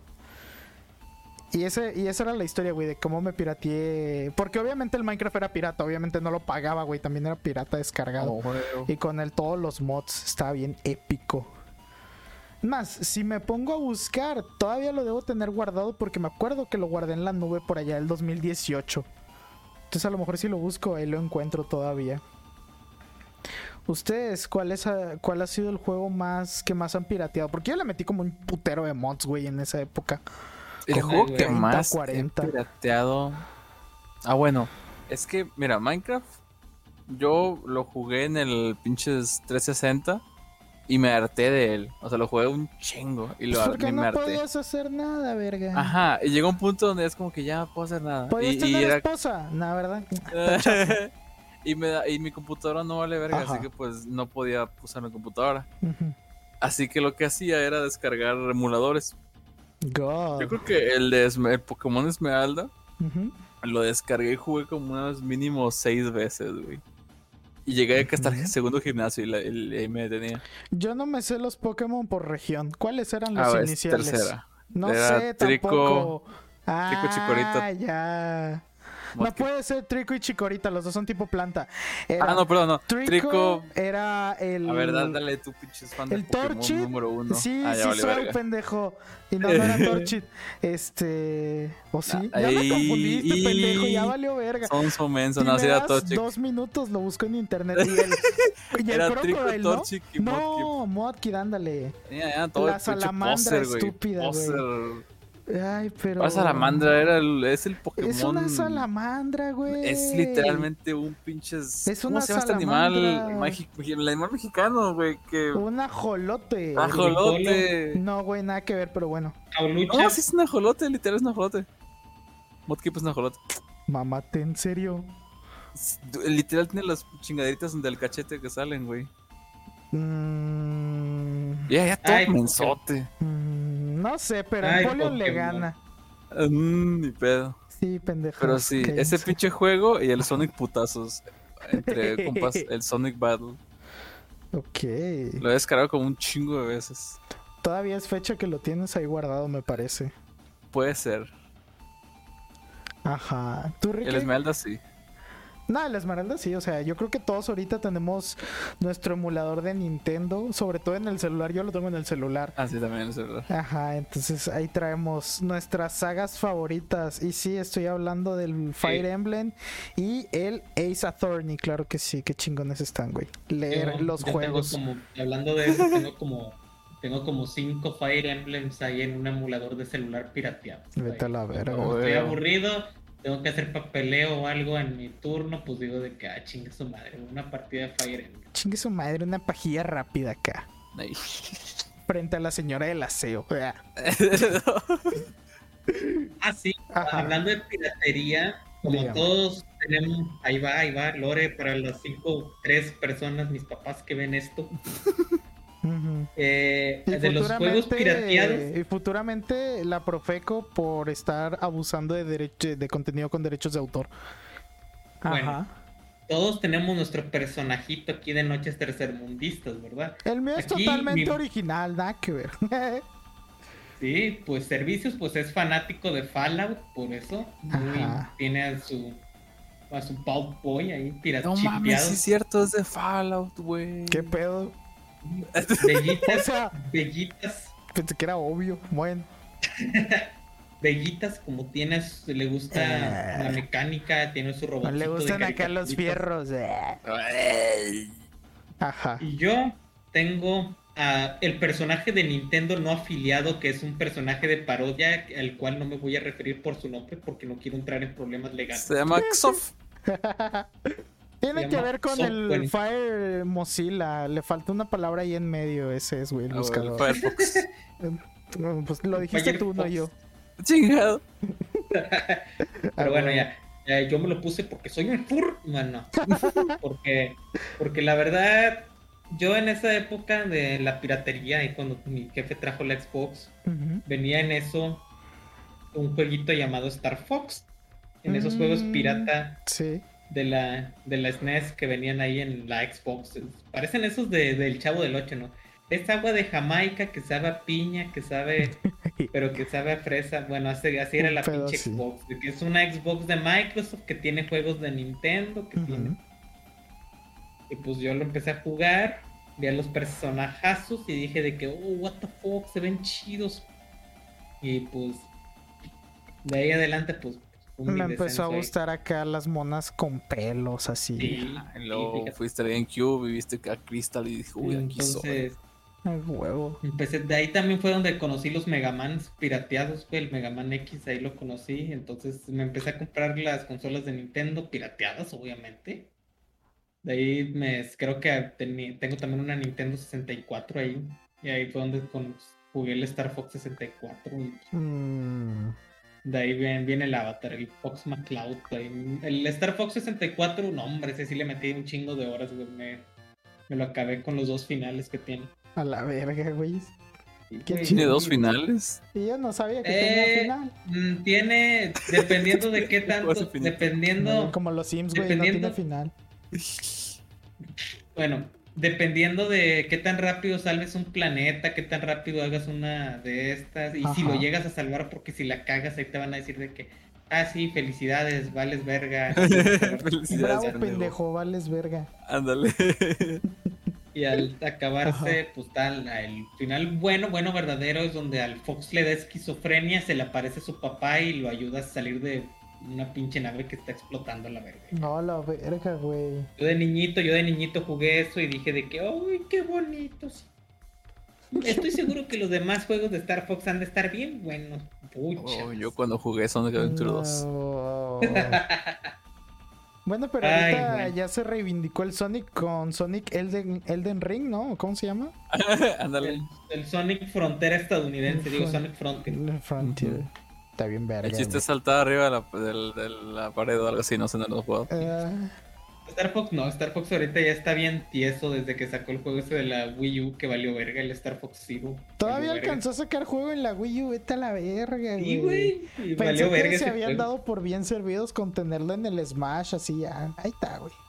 Y ese y esa era la historia, güey, de cómo me pirateé. Porque obviamente el Minecraft era pirata, obviamente no lo pagaba, güey, también era pirata descargado. Oh, güey. Y con el todos los mods estaba bien épico. Más, si me pongo a buscar, todavía lo debo tener guardado porque me acuerdo que lo guardé en la nube por allá el dos mil dieciocho. Entonces a lo mejor si lo busco ahí lo encuentro todavía. ¿Ustedes cuál es a- cuál ha sido el juego más que más han pirateado? Porque yo le metí como un putero de mods, güey, en esa época. El Como juego el que treinta, más cuarenta. he pirateado. Ah, bueno. Es que, mira, Minecraft. Yo lo jugué en el pinches trescientos sesenta. Y me harté de él. O sea, lo jugué un chingo. Y lo Porque y me no harté. podías hacer nada, verga. Ajá. Y llegó un punto donde es como que ya no puedo hacer nada. ¿Podías Y, y tener era. esposa? No, ¿verdad? y, me da- y mi computadora no vale verga. Ajá. Así que pues no podía usar mi computadora. Ujú. Así que lo que hacía era descargar emuladores. God. Yo creo que el de Esme- el Pokémon Esmeralda. Ujú. Lo descargué y jugué como unas mínimo seis veces, güey. Y llegué acá hasta el Ujú. segundo gimnasio y, la, y ahí me detenía. Yo no me sé los Pokémon por región. ¿Cuáles eran los Ah, es iniciales? tercera. No Era sé Trico- tampoco. Ah, Trico Chikorita. ya. No Mosque. puede ser Trico y Chikorita, los dos son tipo planta. Era Ah, no, perdón, no. Trico, Trico. era el. A ver, dá- dale tú, pinches fan de El Pokémon Torchid. número uno. Sí, ah, ya sí vale soy verga. pendejo. Y no, no era Torchid. Este. ¿O sí? Ah, ya me ahí- confundiste, y- pendejo. Ya valió verga. Son su menso, Si no, me sí era das Torchic. dos minutos, lo busco en internet. Y el, y el Era Trico, Crocodile, ¿no? Torchic y Mudkip. No, Modkid, ándale. Ya, ya, todo La el pinche salamandra poser, güey. estúpida, güey. Poser. Ay, pero. La salamandra era el, es el Pokémon. Es una salamandra, güey. Es literalmente un pinches. Es ¿Cómo una se llama este salamandra. animal? Mágico, el animal mexicano, güey. Que. Un ajolote. Ajolote. No, güey, nada que ver, pero bueno. Aulucha. No, sí es un ajolote, literal es un ajolote. Mudkip es un ajolote. Mamate, en serio. Es- Literal tiene las chingaderitas del cachete que salen, güey. Mm, Ya, ya, todo Ay, mensote. mm, no sé, pero Ay, Empoleon le Pokémon. gana. Mm, ni pedo. Sí, pendejo. Pero sí, ese cállense. pinche juego y el Sonic putazos. Entre compas, el Sonic Battle. Ok. Lo he descargado como un chingo de veces. Todavía es fecha que lo tienes ahí guardado, me parece. Puede ser. Ajá. ¿Tú, Ricky? El Esmeralda sí. No, el Esmeralda sí, o sea, yo creo que todos ahorita tenemos nuestro emulador de Nintendo, sobre todo en el celular, yo lo tengo en el celular. Ah, sí, también el celular. Ajá, entonces ahí traemos nuestras sagas favoritas. Y sí, estoy hablando del Fire Emblem y el Ace Attorney, claro que sí, qué chingones están, güey. Leer Yo- los yo tengo juegos. como- hablando de eso, tengo como, tengo como cinco Fire Emblems ahí en un emulador de celular pirateado. Vete a la verga. Cuando estoy Güey. aburrido, tengo que hacer papeleo o algo en mi turno, pues digo de que, ah, chingue su madre, una partida de Fire Emblem. Chingue su madre, una pajilla rápida acá. Ay. Frente a la señora del aseo. Ah, Ah, sí, Ajá. hablando de piratería, como Dígame. todos tenemos, ahí va, ahí va, Lore, para las cinco, tres personas, mis papás que ven esto, Ujú. eh, Y de los juegos futuramente- pirateados, Y futuramente la Profeco por estar abusando de derecho, de contenido con derechos de autor. Bueno. Ajá. todos tenemos nuestro personajito aquí de Noches Tercermundistas, ¿verdad? El mío es Aquí totalmente mi- original, nada que ver. Sí, pues Servicios pues es fanático de Fallout, por eso muy- Ajá. tiene a su a su Pau Boy ahí No pirateado. mames, sí es cierto, es de Fallout, güey. ¿Qué pedo? Bellitas, O sea- bellitas, Pensé que era obvio. Bueno. bellitas como tienes, le gusta Eh. la mecánica, tiene su robot. Le gustan acá los fierros. eh. Ay. Ajá. Y yo tengo a el personaje de Nintendo no afiliado, que es un personaje de parodia, al cual no me voy a referir por su nombre porque no quiero entrar en problemas legales. Se llama Xof. Tiene Se que llama ver con el Software. Fire Mozilla. Le falta una palabra ahí en medio. Ese es, güey, el Ah, bueno, buscador. Firefox. Pues lo dijiste tú, no Firefox. yo. Chingado. Pero Ah, bueno, güey. ya, ya, yo me lo puse porque soy un fur, mano. Porque, porque la verdad, yo en esa época de la piratería y cuando mi jefe trajo la Xbox, Ujú. venía en eso un jueguito llamado Star Fox. En esos juegos Mm, pirata Sí. de la, de la S N E S que venían ahí en la Xbox. Parecen esos de, del Chavo del Ocho, ¿no? Es agua de Jamaica que sabe a piña, que sabe, pero que sabe a fresa. Bueno, así, así era Un la pedo pinche así. Xbox. De que es una Xbox de Microsoft que tiene juegos de Nintendo, que Ujú. tiene. Y pues yo lo empecé a jugar, vi a los personajazos y dije de que, oh, what the fuck, se ven chidos. Y pues, de ahí adelante, pues, un Me mi empezó a descenso ahí. gustar acá las monas con pelos así. Sí, Ah, y sí, luego fíjate. fuiste al GameCube y viste a Crystal y dije, uy, aquí soy. Entonces, Ay, huevo. empecé, de ahí también fue donde conocí los Megamans pirateados, güey, el Megaman X, ahí lo conocí, entonces me empecé a comprar las consolas de Nintendo pirateadas, obviamente. De ahí me, creo que teni- tengo también una Nintendo sesenta y cuatro ahí, y ahí fue donde con- jugué el Star Fox sesenta y cuatro, y Mm, de ahí viene, viene el Avatar, el Fox McCloud, ahí. El Star Fox sesenta y cuatro, no hombre, ese sí le metí un chingo de horas, güey, me, me lo acabé con los dos finales que tiene. a la verga, güey. Y, Qué güey, Tiene chido. dos y- finales. Y yo no sabía que Eh, tenía final. mm, Tiene, dependiendo de qué Juegos tanto, infinitos. dependiendo, Como los Sims, güey, no dependiendo- tiene final. bueno, dependiendo de qué tan rápido salves un planeta, qué tan rápido hagas una de estas, y si Ajá. lo llegas a salvar, porque si la cagas, ahí te van a decir de que, ah, sí, felicidades, vales verga. Felicidades, Bravo, pendejo. pendejo, vales verga. Ándale. Y al acabarse, Ajá. pues tal, el final bueno, bueno, verdadero, es donde al Fox le da esquizofrenia, se le aparece su papá y lo ayuda a salir de una pinche nave que está explotando a la verga. No, la verga, güey. Yo de niñito, yo de niñito jugué eso y dije de que, ¡ay, qué bonitos! Estoy seguro que los demás juegos de Star Fox han de estar bien buenos. Pucha. Oh, yo cuando jugué Sonic Adventure dos. No. Bueno, pero Ay, ahorita güey. ya se reivindicó el Sonic con Sonic Elden, Elden Ring, ¿no? ¿Cómo se llama? Ándale. El, el Sonic Frontera estadounidense, digo Front- Sonic Frontier. El Frontier. Ujú. Está bien verga. El chiste güey. es saltar arriba de la, del- de la pared o algo así, no sé, no lo he jugado. Ah, Star Fox no, Star Fox ahorita ya está bien tieso desde que sacó el juego ese de la Wii U que valió verga, el Star Fox Zero. todavía Valió verga. alcanzó a sacar juego en la Wii U, vete a la verga, Sí, güey. güey. Y Pensé valió que verga se ese habían juego. dado por bien servidos con tenerlo en el Smash, así ya. Ahí está, güey.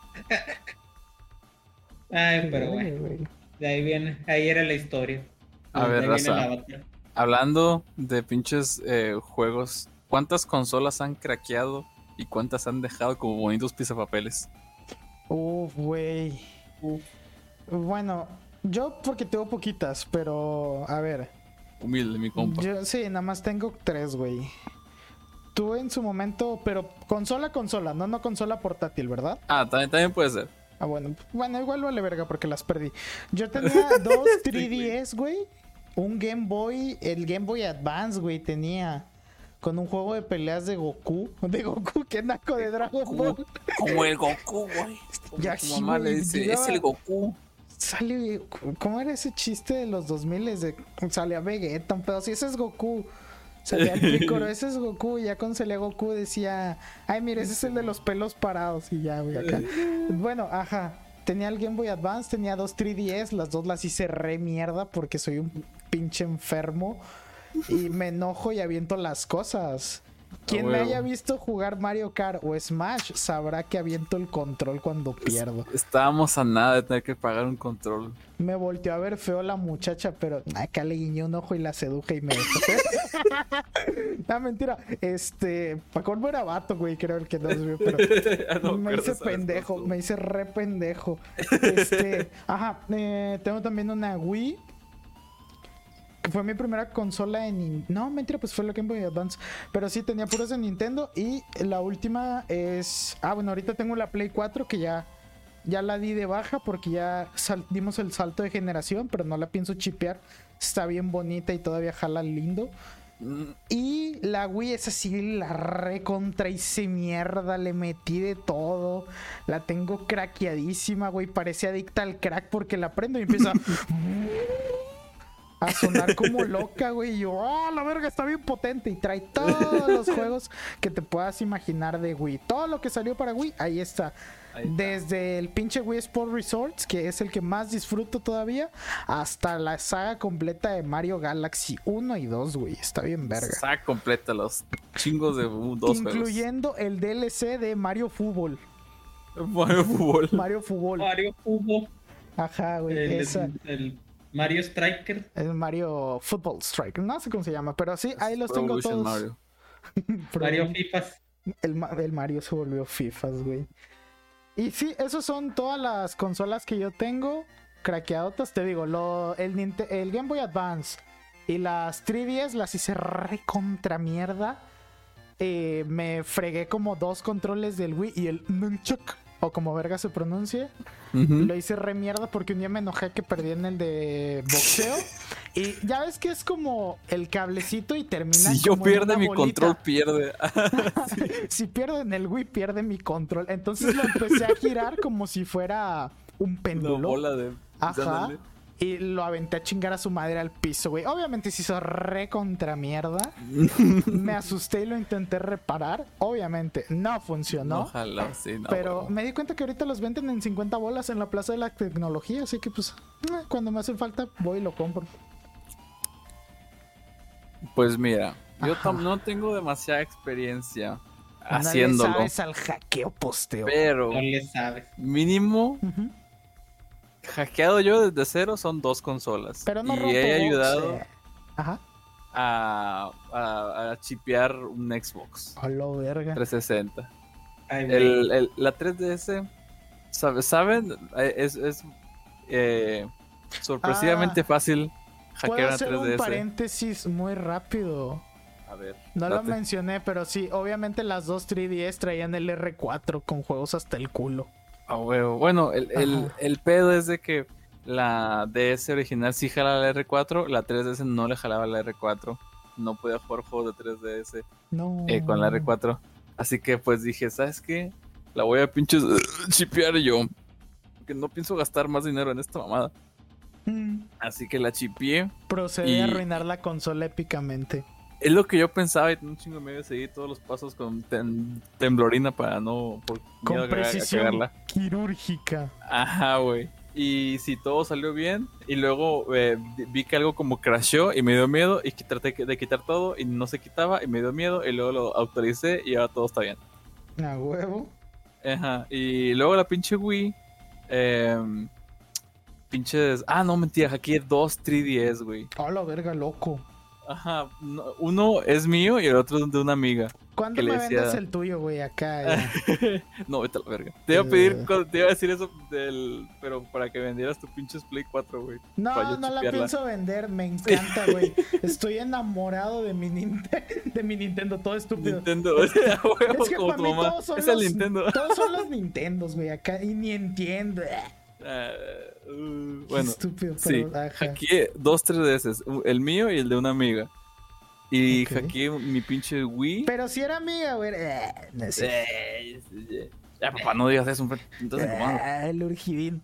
Ay, pero Verga, bueno, güey. de ahí viene, ahí era la historia. A De ver, ahí viene raza. el Avatar. Hablando de pinches eh, juegos, ¿cuántas consolas han craqueado y cuántas han dejado como bonitos pisapapeles? Uf, güey. Uf. Bueno, yo porque tengo poquitas, pero a ver. Humilde, mi compa. Yo sí, nada más tengo tres, güey. Tú en su momento, pero consola, consola, no, no consola portátil, ¿verdad? Ah, también, también puede ser. Ah, bueno, bueno, igual vale verga porque las perdí. Yo tenía dos tres D S, güey. Un Game Boy, el Game Boy Advance, güey, tenía. Con un juego de peleas de Goku. De Goku, que naco de Dragon Ball. Como el Goku, güey. Como Ya su sí, mamá le güey, dice, llegaba- es el Goku. Sale, ¿cómo era ese chiste de los dos mil? De, salía Vegeta, un pedo así, ese es Goku. Salía el Piccolo, ese es Goku. Y ya cuando salía Goku decía, ay, mira, ese es el de los pelos parados. Y ya, güey, acá. Bueno, ajá. Tenía el Game Boy Advance, tenía dos tres D S, las dos las hice re mierda porque soy un pinche enfermo. Y me enojo y aviento las cosas. Quien me huevo. haya visto jugar Mario Kart o Smash sabrá que aviento el control cuando pierdo. Estábamos a nada de tener que pagar un control. Me volteó a ver feo la muchacha, pero acá le guiñé un ojo y la seduje y me dejó. No, mentira. Este, Paco era vato, güey, creo el que nos vio, pero Ah, no me acuerdo, hice ¿sabes? pendejo, Tú. me hice re pendejo. Este, ajá, eh, tengo también una Wii. Que fue mi primera consola en... No, mentira, pues fue la Game Boy Advance. Pero sí, tenía puros de Nintendo. Y la última es... Ah, bueno, ahorita tengo la Play cuatro que ya... Ya la di de baja porque ya sal- dimos el salto de generación, pero no la pienso chipear. Está bien bonita y todavía jala lindo. Y la Wii es así, la recontra hice mierda, le metí de todo. La tengo craqueadísima, güey. Parece adicta al crack porque la prendo y empieza a sonar como loca, güey. Y yo, oh, la verga, está bien potente. Y trae todos los juegos que te puedas imaginar de Wii. Todo lo que salió para Wii, ahí está. Ahí está. Desde el pinche Wii Sport Resorts, que es el que más disfruto todavía, hasta la saga completa de Mario Galaxy uno y dos, güey. Está bien verga. Saga completa, los chingos de uh, dos incluyendo juegos. El D L C de Mario Fútbol. Mario Fútbol. Mario Fútbol. Mario Fútbol. Ajá, güey. El, esa. el, el Mario Striker. El Mario Football Striker. No sé cómo se llama, pero sí, ahí los tengo todos. Mario. Mario Fifas. El, el Mario se volvió Fifas, güey. Y sí, esas son todas las consolas que yo tengo craqueadotas. Te digo, lo, el, el Game Boy Advance y las tres D S las hice re contra mierda. Eh, me fregué como dos controles del Wii y el Nunchuk, o como verga se pronuncie. Uh-huh. Lo hice re mierda porque un día me enojé que perdí en el de boxeo. Y ya ves que es como el cablecito y termina. Si yo como pierde mi bolita. Control, pierde. Sí. Si pierdo en el Wii, pierde mi control. Entonces lo empecé a girar como si fuera un péndulo. Una bola de. Ajá. Dándole. Y lo aventé a chingar a su madre al piso, güey. Obviamente se hizo re contra mierda. Me asusté y lo intenté reparar. Obviamente no funcionó. Ojalá, sí, no. Pero bueno. me di cuenta que ahorita los venden en cincuenta bolas en la Plaza de la Tecnología. Así que pues, cuando me hace falta, voy y lo compro. Pues mira, yo tam- no tengo demasiada experiencia no haciéndolo. No le sabes al hackeo posteo. Pero no le sabes. Mínimo... Uh-huh. Hackeado yo desde cero son dos consolas. Pero no y he ayudado boxe. Ajá. A, a, a chipear un Xbox. A lo verga. trescientos sesenta. Ay, el, el, la tres D S, ¿sabe, ¿saben? Es, es eh, sorpresivamente ah, fácil hackear una tres D S. Puedo hacer un paréntesis muy rápido. A ver. No date. Lo mencioné, pero sí, obviamente las dos tres D S traían el R cuatro con juegos hasta el culo. Ah, huevo. Bueno, el, el, el pedo es de que la D S original sí jalaba la R cuatro, la tres D S no le jalaba la R cuatro. No podía jugar juegos de tres D S no. eh, con la R cuatro. Así que pues dije, ¿sabes qué? La voy a pinches uh, chipear yo. Porque no pienso gastar más dinero en esta mamada. Mm. Así que la chipeé. Procedí y... a arruinar la consola épicamente. Es lo que yo pensaba y un chingo medio seguí todos los pasos con tem- temblorina para no... Por con precisión a quirúrgica. Ajá, güey. Y si todo salió bien y luego eh, vi que algo como crashó y me dio miedo y traté de quitar todo y no se quitaba y me dio miedo y luego lo autoricé y ahora todo está bien. A huevo. Ajá. Y luego la pinche Wii... Eh, pinches... Ah, no, mentira. Hackeé dos tres D S, güey. A la verga, loco. Ajá, no, uno es mío y el otro es de una amiga. ¿Cuándo me decía... vendes el tuyo, güey? Acá. No, vete a la verga. Te iba a pedir, te iba a decir eso del... Pero para que vendieras tu pinches Play cuatro, güey. No, no chipearla. La pienso vender, me encanta, güey. Sí. Estoy enamorado de mi, Nintendo, de mi Nintendo, todo estúpido. Nintendo, es, es que para mí mamá. todos son es los... el Nintendo. Todos son los Nintendos, güey, acá. Y ni entiendo. Uh, uh, bueno, estúpido, sí, hackeé dos tres D S, el mío y el de una amiga. Y okay. hackeé mi pinche Wii. Pero si era amiga, güey. Eh, no sé. eh, eh, ya, papá, no digas eso. Entonces, ah, el urgidín.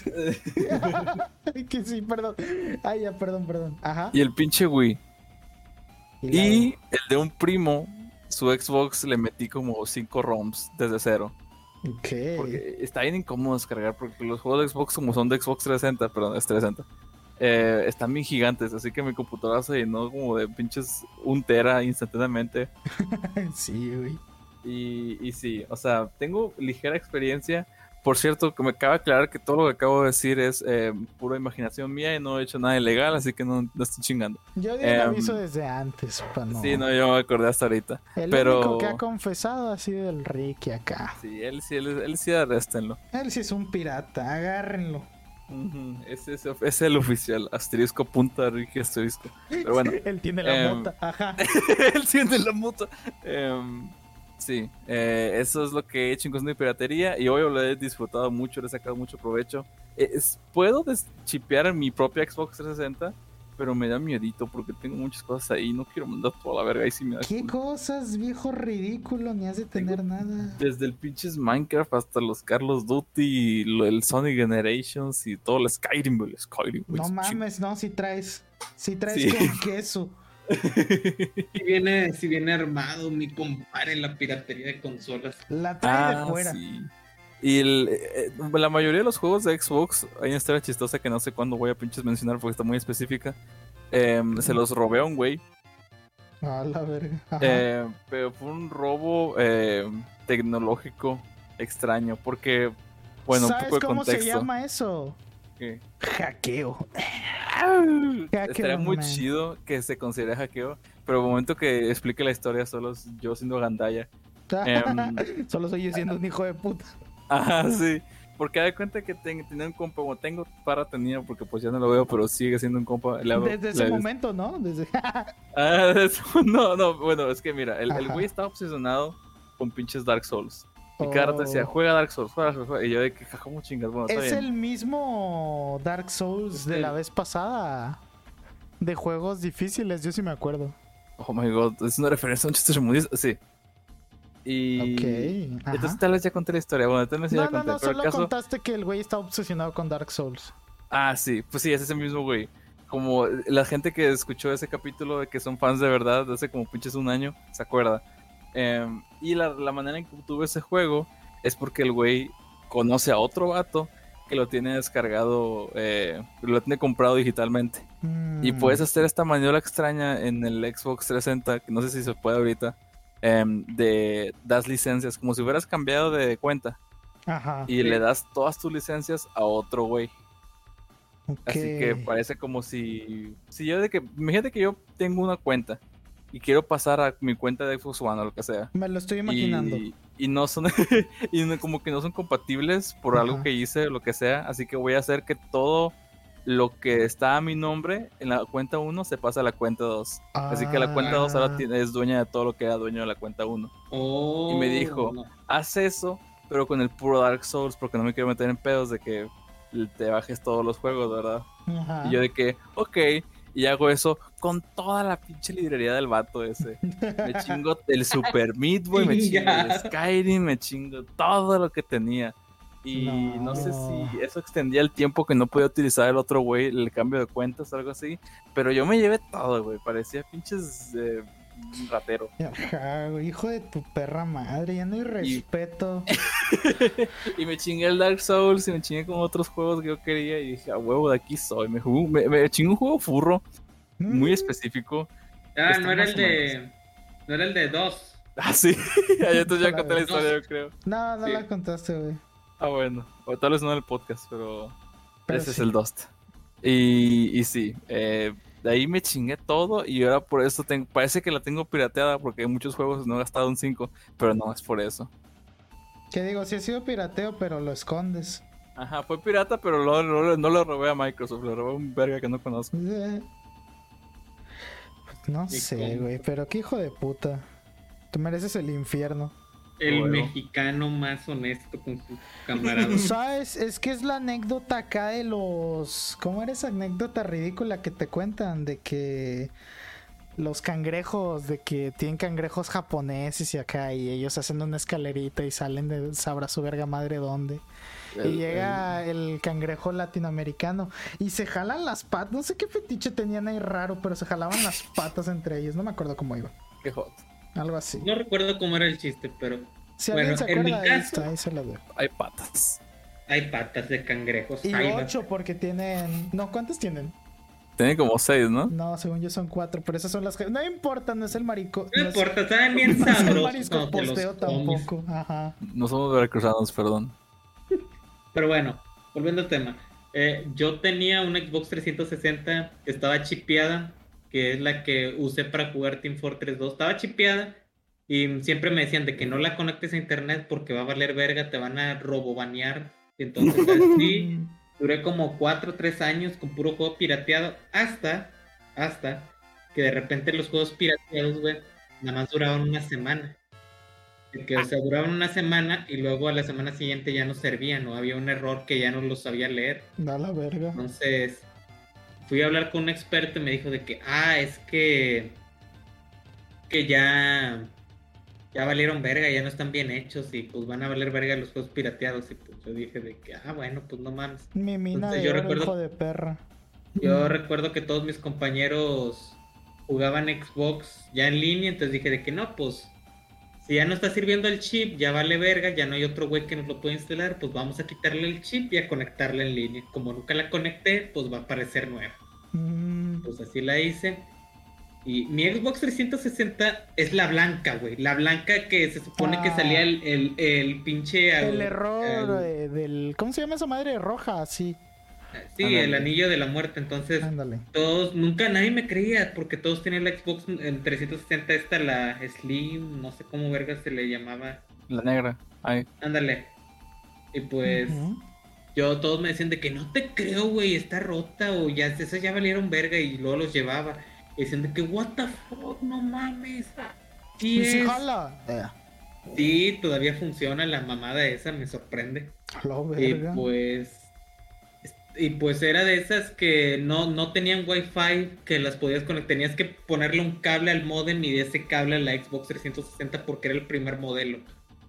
Que sí, perdón. Ay, ya, perdón, perdón. Ajá. Y el pinche Wii. Y, y el de un primo, su Xbox, le metí como cinco ROMs desde cero. Ok. Porque está bien incómodo descargar, porque los juegos de Xbox, como son de Xbox trescientos sesenta, perdón, es trescientos sesenta, eh, están bien gigantes, así que mi computadora se llenó como de pinches un tera instantáneamente. Sí, güey. Y, y sí, o sea, tengo ligera experiencia. Por cierto, que me acaba de aclarar que todo lo que acabo de decir es eh, pura imaginación mía y no he hecho nada ilegal, así que no, no estoy chingando. Yo di un eh, aviso desde antes, para no... Sí, no, yo me acordé hasta ahorita. El pero... único que ha confesado ha sido el Ricky acá. Sí, él sí, él, él sí arréstenlo. Él sí es un pirata, agárrenlo. Uh-huh. Ese es, es el oficial, asterisco punta Ricky asterisco. Pero bueno. Él tiene la eh, mota, ajá. Él tiene la mota. Eh, Sí, eh, eso es lo que he hecho en cuestión de piratería y hoy lo he disfrutado mucho, le he sacado mucho provecho. Eh, es, puedo deschipear mi propia Xbox trescientos sesenta pero me da miedito porque tengo muchas cosas ahí. No quiero mandar toda la verga y si me da ¿Qué culo. cosas, viejo ridículo? Ni has de tener Tengo nada. Desde el pinches Minecraft hasta los Carlos Duty y lo, el Sonic Generations y todo el Skyrim, el Skyrim. güey, No es mames, no, si traes. Si traes Sí. con queso. Si viene, si viene armado mi compadre en la piratería de consolas. La trae de Ah, fuera. sí. Y el, eh, la mayoría de los juegos de Xbox, hay una historia chistosa que no sé cuándo voy a pinches mencionar porque está muy específica. Eh, se los robé a un güey. A la verga. Ajá. Eh, pero fue un robo eh, tecnológico extraño porque, bueno, un ¿Sabes poco de cómo contexto. se llama eso? ¿Qué? Hackeo. Estaría muy man. chido que se considere hackeo, pero el momento que explique la historia solo es yo siendo gandalla. Em, Solo soy yo siendo un hijo de puta. Ajá, sí. Porque da cuenta que ten- tenía un compa, bueno, tengo para tenía porque pues ya no lo veo, pero sigue siendo un compa. Le hago- Desde ese le- momento, ¿no? Desde... Ah, eso, no, no, bueno, es que mira, el, el Ajá. güey estaba obsesionado con pinches Dark Souls. Y cada rato decía, Oh. juega Dark Souls, juega, juega, juega. Y yo de que, ¿cómo chingas? Bueno, está Es bien. el mismo Dark Souls Es de el- la vez pasada. De juegos difíciles, yo sí me acuerdo. Oh my god, es una referencia a un chiste muy... Sí. Y... Ok, ajá. Entonces tal vez ya conté la historia, bueno, tal vez ya No, la no, conté, no, pero solo el caso... contaste que el güey está obsesionado con Dark Souls. Ah, sí, pues sí, es ese mismo güey. Como la gente que escuchó ese capítulo de que son fans de verdad de hace como pinches un año, se acuerda. Em, y la, la manera en que obtuve ese juego es porque el güey conoce a otro vato que lo tiene descargado, eh, lo tiene comprado digitalmente. Mm. Y puedes hacer esta maniobra extraña en el Xbox trescientos sesenta, que no sé si se puede ahorita, em, de das licencias, como si hubieras cambiado de cuenta. Ajá. Y Sí. le das todas tus licencias a otro güey. Ok. Así que parece como si. Si yo de que. Imagínate que yo tengo una cuenta y quiero pasar a mi cuenta de Xbox One o lo que sea. Me lo estoy imaginando. Y, y no son. y no- como que no son compatibles por Ajá. algo que hice o lo que sea. Así que voy a hacer que todo lo que está a mi nombre en la cuenta uno se pasa a la cuenta dos. Así que la cuenta dos ahora Ah. tiene- es dueña de todo lo que era dueño de la cuenta uno. Oh, Y me dijo, no. haz eso, pero con el puro Dark Souls, porque no me quiero meter en pedos de que te bajes todos los juegos, ¿verdad? Ajá. Y yo de que, ok, y hago eso con toda la pinche librería del vato ese. Me chingo el Super Meat Boy, me chingo el Skyrim, me chingo todo lo que tenía. Y no. No. sé si eso extendía el tiempo que no podía utilizar el otro güey, el cambio de cuentas o algo así. Pero yo me llevé todo, güey, parecía pinches eh, ratero. Ajá, güey, hijo de tu perra madre, ya no hay respeto. Y me chingué el Dark Souls y me chingué con otros juegos que yo quería y dije, a huevo, de aquí soy. Me, jugué, me, me chingué un juego furro muy Mm. específico. Ah, Está no era más el o de. No era el de dos. Ah, sí. Ya entonces ya La conté la verdad. historia, yo creo. No, no Sí. la contaste, güey. Ah, bueno. O tal vez no en el podcast, pero, Pero ese sí. es el Dust. Y, y sí, eh, de ahí me chingué todo y ahora por eso tengo, parece que la tengo pirateada porque en muchos juegos no he gastado un cinco, pero no es por eso. Que digo, sí ha sido pirateo, pero lo escondes. Ajá, fue pirata, pero lo- lo- no lo robé a Microsoft, lo robé a un verga que no conozco. Eh. No ¿Y sé, cómo? güey, pero qué hijo de puta. Te mereces el infierno. El Bueno. mexicano más honesto con sus camaradas. ¿Sabes? Es que es la anécdota acá de los... ¿Cómo era esa anécdota ridícula que te cuentan? De que los cangrejos, de que tienen cangrejos japoneses y acá y ellos hacen una escalerita y salen de sabrá su verga madre dónde. Y El- llega el cangrejo latinoamericano y se jalan las patas. No sé qué fetiche tenían ahí raro, pero se jalaban las patas entre ellos. No me acuerdo cómo iba. el- Qué hot. Algo así. No recuerdo cómo era el chiste, pero Si bueno, alguien se en mi acuerda, ahí caso- está, ahí se lo doy. Hay patas. hay patas de cangrejos. Y Ay, ocho porque tienen... No, ¿cuántos tienen? Tiene como seis, ¿no? No, según yo son cuatro, pero esas son las que... No importa, no es el marico. No no es- importa, saben bien no es el sabrosos marisco cuando te los posteo comes. tampoco. Ajá. No somos veracruzanos, perdón. Pero bueno, volviendo al tema. Eh, yo tenía una Xbox trescientos sesenta que estaba chipeada, que es la que usé para jugar Team Fortress dos. Estaba chipeada y siempre me decían de que no la conectes a internet porque va a valer verga, te van a robobanear. Entonces así duré como cuatro o tres años con puro juego pirateado hasta, hasta que de repente los juegos pirateados, güey, nada más duraban una semana. De que, o sea, duraban una semana y luego a la semana siguiente ya no servían o había un error que ya no lo sabía leer. Da la verga. Entonces, fui a hablar con un experto y me dijo de que, ah, es que, que ya, ya valieron verga, ya no están bien hechos y pues van a valer verga los juegos pirateados. Y pues yo dije de que, ah, bueno, pues no mames. Mi mina Entonces, de yo oro, recuerdo, hijo de perra. yo recuerdo que todos mis compañeros jugaban Xbox ya en línea, entonces dije de que no, pues si ya no está sirviendo el chip, ya vale verga, ya no hay otro güey que nos lo pueda instalar, pues vamos a quitarle el chip y a conectarla en línea. Como nunca la conecté, pues va a aparecer nueva. Mm. Pues así la hice. Y mi Xbox trescientos sesenta es la blanca, güey. La blanca que se supone Ah. que salía el, el, el pinche... El al- error al- eh, del... ¿Cómo se llama esa madre? Roja, sí. sí, Ándale. el anillo de la muerte. Entonces, Ándale. todos, nunca nadie me creía, porque todos tenían la Xbox en trescientos sesenta, esta, la Slim, no sé cómo verga se le llamaba. La negra. Ay, Ándale. Y pues... Ujú. Yo, todos me decían de que no te creo, güey, está rota o ya, esas ya valieron verga y luego los llevaba. Y decían de que, what the fuck, no mames. Sí Y si es. jala. Eh, Sí, todavía funciona la mamada esa, me sorprende. lo Y verga. pues, y pues era de esas que no, no tenían wifi, que las podías conectar, tenías que ponerle un cable al modem y de ese cable a la Xbox trescientos sesenta porque era el primer modelo.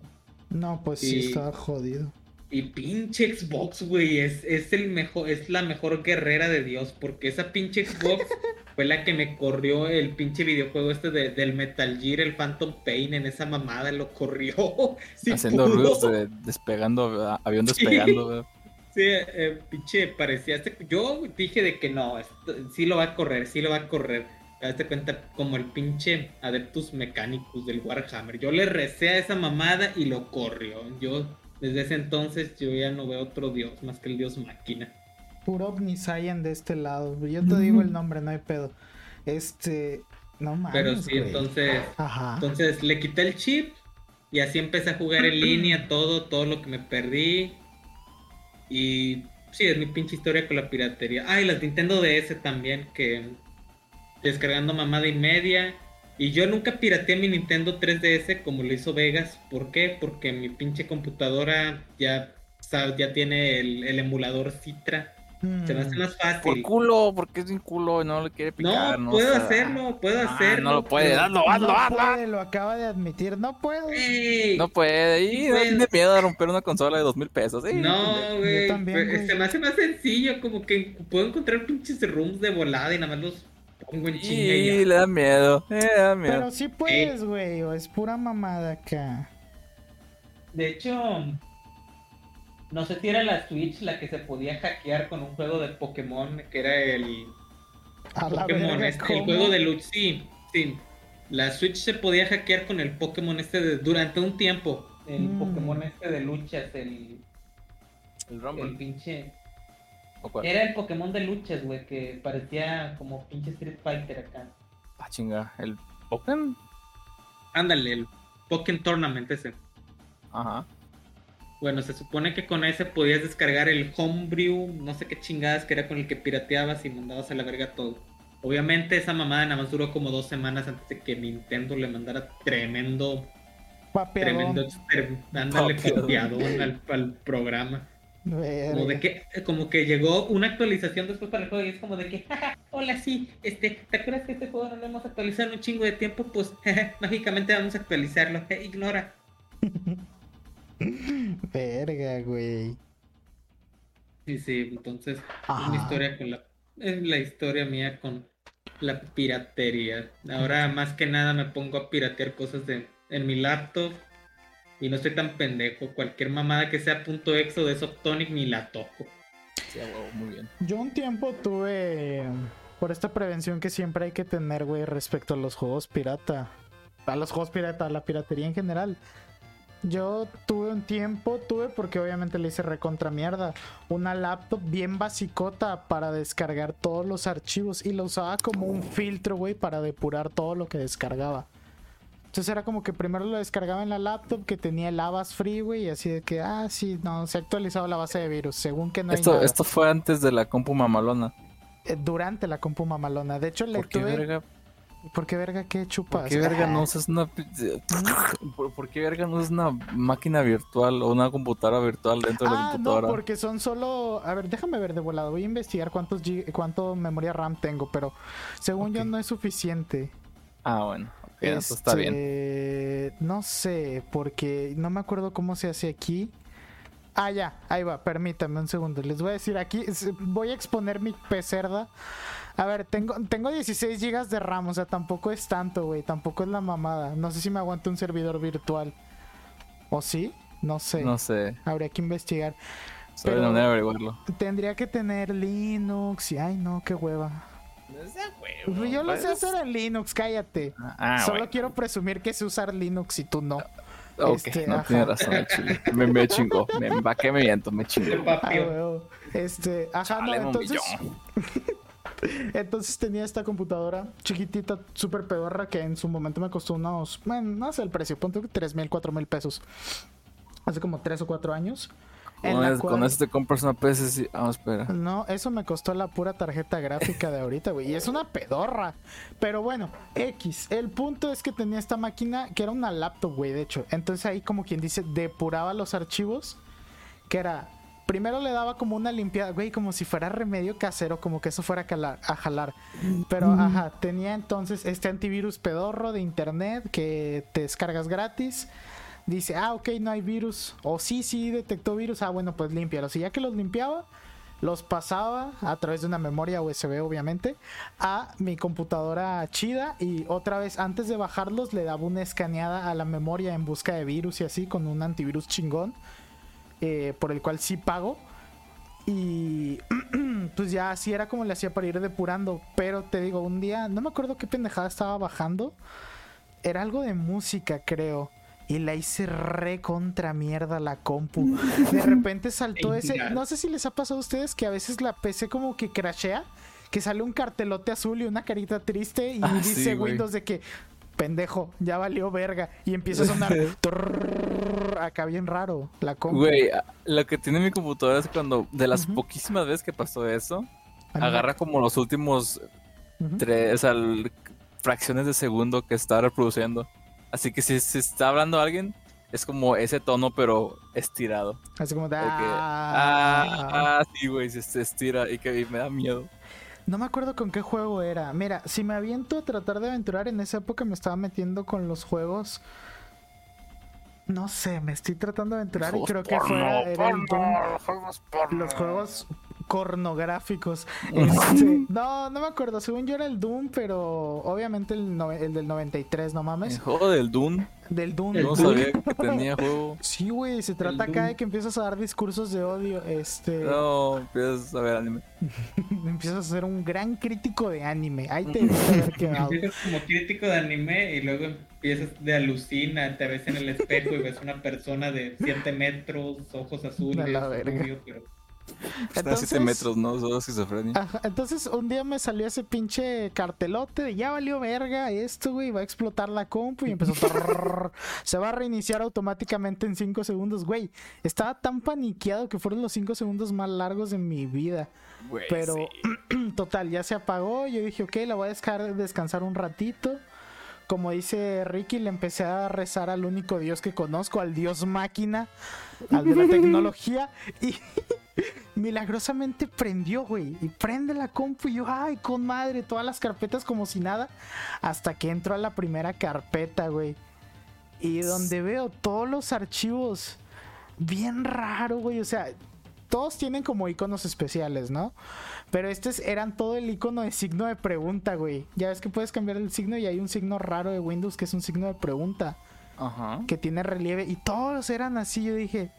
No, pues sí, y- estaba jodido. Y pinche Xbox, güey, es, es el mejor, es la mejor guerrera de Dios, porque esa pinche Xbox fue la que me corrió el pinche videojuego este de, del Metal Gear, el Phantom Pain, en esa mamada lo corrió. Sí haciendo pudo. ruidos de despegando, a- avión Sí. despegando. ¿verdad? Sí, eh, pinche, parecía, este- yo dije de que no, esto- sí lo va a correr, sí lo va a correr. Te das cuenta como el pinche Adeptus Mechanicus del Warhammer. Yo le recé a esa mamada y lo corrió. Yo, desde ese entonces, yo ya no veo otro dios más que el dios máquina. Puro Omnisayan de este lado. Yo te digo el nombre, no hay pedo. Este... No mames, Pero sí, güey. entonces, Ajá. entonces le quité el chip y así empecé a jugar en línea todo, todo lo que me perdí. Y sí, es mi pinche historia con la piratería. Ah, y las Nintendo D S también, que descargando mamada y media. Y yo nunca pirateé mi Nintendo tres D S como lo hizo Vegas. ¿Por qué? Porque mi pinche computadora ya, sa- ya tiene el, el emulador Citra. Se me hace Mm. más Por fácil. culo, porque es un culo y no le quiere picar. No, No, puedo o sea, hacerlo, puedo ah, hacerlo. No lo puede, pero- hazlo, hazlo, No hazlo. puede, lo acaba de admitir. No puedo. ¡Ey! No puede, y no Pues- tiene miedo de romper una consola de dos mil pesos. Sí, No, Yo güey. también, pero güey. Se me hace más sencillo, como que puedo encontrar pinches rooms de volada y nada más los pongo en chinga y Y ya. le da miedo, eh, le da miedo. Pero sí puedes, güey. O es pura mamada acá. De hecho, no sé si era la Switch la que se podía hackear con un juego de Pokémon, que era el A la Pokémon, verga, este, el ¿cómo? juego de lucha. Sí, sí. La Switch se podía hackear con el Pokémon este de- durante un tiempo. El Mm. Pokémon este de luchas, el, El el Rumble. pinche. ¿O cuál? Era el Pokémon de luchas, güey, que parecía como pinche Street Fighter acá. Ah, chinga, el Pokémon. Ándale, el Pokémon Tournament ese. Ajá. Bueno, se supone que con ese podías descargar el Homebrew, no sé qué chingadas, que era con el que pirateabas y mandabas a la verga todo. Obviamente esa mamada nada más duró como dos semanas antes de que Nintendo le mandara tremendo, Papeadón. tremendo, exper- dándole Papeadón. papeadón al, al programa. Verga. Como de que, como que llegó una actualización después para el juego y es como de que, jaja, hola, sí, este, ¿te acuerdas que este juego no lo hemos actualizado en un chingo de tiempo? Pues, jaja, mágicamente vamos a actualizarlo, eh, ignora. Verga, güey. Sí, sí, entonces, es Ajá. mi historia con la, es la historia mía con la piratería. Ahora, más que nada, me pongo a piratear cosas de, en mi laptop y no estoy tan pendejo. Cualquier mamada que sea punto .exo de Softonic ni la toco. Sí, a huevo, muy bien. Yo un tiempo tuve, por esta prevención que siempre hay que tener, güey, respecto a los juegos pirata. A los juegos pirata, a la piratería en general. Yo tuve un tiempo, tuve porque obviamente le hice recontra mierda, una laptop bien basicota para descargar todos los archivos y lo usaba como un filtro, güey, para depurar todo lo que descargaba. Entonces era como que primero lo descargaba en la laptop que tenía el Avast Free, güey, y así de que, ah, sí, no, se ha actualizado la base de virus, según que no hay Esto, nada. esto fue antes de la compu mamalona. Eh, Durante la compu mamalona. De hecho, le ¿Por qué, tuve, verga? ¿Por qué verga qué chupas? ¿Por qué verga no usas una... ¿Por, ¿Por qué verga no usas una máquina virtual o una computadora virtual dentro de la Ah, computadora? no, porque son solo... A ver, déjame ver de volado. Voy a investigar cuántos gig... cuánto memoria RAM tengo, pero según Ok. yo no es suficiente. Ah, bueno. Ok, eso está bien. Este, no sé, porque no me acuerdo cómo se hace aquí. Ah, ya, ahí va, permítame un segundo. Les voy a decir aquí, es- voy a exponer mi pecerda. A ver, tengo, tengo dieciséis gigas de RAM, o sea, tampoco es tanto, güey, tampoco es la mamada. No sé si me aguanta un servidor virtual. ¿O sí? No sé. No sé. Habría que investigar. Solo Pero- una manera de averiguarlo. Tendría que tener Linux y... Ay, no, qué hueva. Yo lo sé hacer en Linux, cállate. Ah, Solo bueno. quiero presumir que sé usar Linux y tú no. Ok, este, no ajá. tiene razón el chile. Me, me chingó. Me empaqué, me viento, me El chingó. Ah, papio. huevo. Este, ajá, Chale, no, me entonces, humilló. entonces tenía esta computadora chiquitita, súper pedorra, que en su momento me costó unos, bueno, no sé el precio, ponte que tres mil, cuatro mil pesos. Hace como tres o cuatro años. En Con, la es- cual- con eso te compras una P C. Sí. Ah, espera. No, eso me costó la pura tarjeta gráfica de ahorita, güey. Y es una pedorra. Pero bueno, X. El punto es que tenía esta máquina que era una laptop, güey, de hecho. Entonces ahí, como quien dice, depuraba los archivos. Que era... Primero le daba como una limpiada, güey, como si fuera remedio casero, como que eso fuera a, calar- a jalar. Pero, ajá, tenía entonces este antivirus pedorro de internet que te descargas gratis. Dice, ah, ok, no hay virus. O sí, sí, detectó virus. Ah, bueno, pues límpialos. Y ya que los limpiaba, los pasaba a través de una memoria U S B, obviamente, a mi computadora chida. Y otra vez, antes de bajarlos, le daba una escaneada a la memoria en busca de virus y así, con un antivirus chingón, eh, por el cual sí pago. Y pues ya así era como le hacía para ir depurando. Pero te digo, un día, no me acuerdo qué pendejada estaba bajando. Era algo de música, creo. Y la hice re contra mierda la compu. De repente saltó ese... No sé si les ha pasado a ustedes que a veces la P C como que crashea. Que sale un cartelote azul y una carita triste. Y Ah, dice sí, güey. Windows de que... Pendejo, ya valió verga. Y empieza a sonar... trrrr, acá bien raro la compu. Güey, a- lo que tiene mi computadora es cuando, de las Ujú. poquísimas veces que pasó eso, A mí me- agarra como los últimos Ujú. tres, o sea, l- fracciones de segundo que está reproduciendo. Así que si se está hablando alguien, es como ese tono, pero estirado. Así como de... De que, "Ah". ah, ah, sí, güey, se, se estira y que me da miedo. No me acuerdo con qué juego era. Mira, si me aviento a tratar de aventurar, en esa época me estaba metiendo con los juegos. No sé, me estoy tratando de aventurar y creo que fuera era el Doom. Los juegos pornográficos. Este, no, no me acuerdo. Según yo era el Doom, pero obviamente el, nove- el del noventa y tres, no El mames. juego del Doom, Del Doom. El no Doom. sabía que tenía juego. Sí, güey, se trata El acá Doom. de que empiezas a dar discursos de odio. Este, No, empiezas a ver anime. empiezas a ser un gran crítico de anime. Ahí te debiste haber quedado. Empiezas como crítico de anime y luego empiezas de alucina, te ves en el espejo y ves una persona de siete metros, ojos azules, A la verga. rubio, pero Está a siete metros, ¿no? Solo esquizofrenia. Ajá, entonces un día me salió ese pinche cartelote de ya valió verga esto, güey, va a explotar la compu y empezó a... trrrr, se va a reiniciar automáticamente en cinco segundos, güey. Estaba tan paniqueado que fueron los cinco segundos más largos de mi vida. Güey, Pero, sí. total, ya se apagó. Yo dije, ok, la voy a dejar descansar un ratito. Como dice Ricky, le empecé a rezar al único Dios que conozco, al Dios máquina, al de la tecnología. Y milagrosamente prendió, güey. Y prende la compu y yo, ay, con madre, todas las carpetas como si nada. Hasta que entro a la primera carpeta, güey. Y donde veo todos los archivos, bien raro, güey. O sea, todos tienen como iconos especiales, ¿no? Pero estos eran todo el icono de signo de pregunta, güey. Ya ves que puedes cambiar el signo y hay un signo raro de Windows que es un signo de pregunta. Ajá. Que tiene relieve. Y todos eran así, yo dije.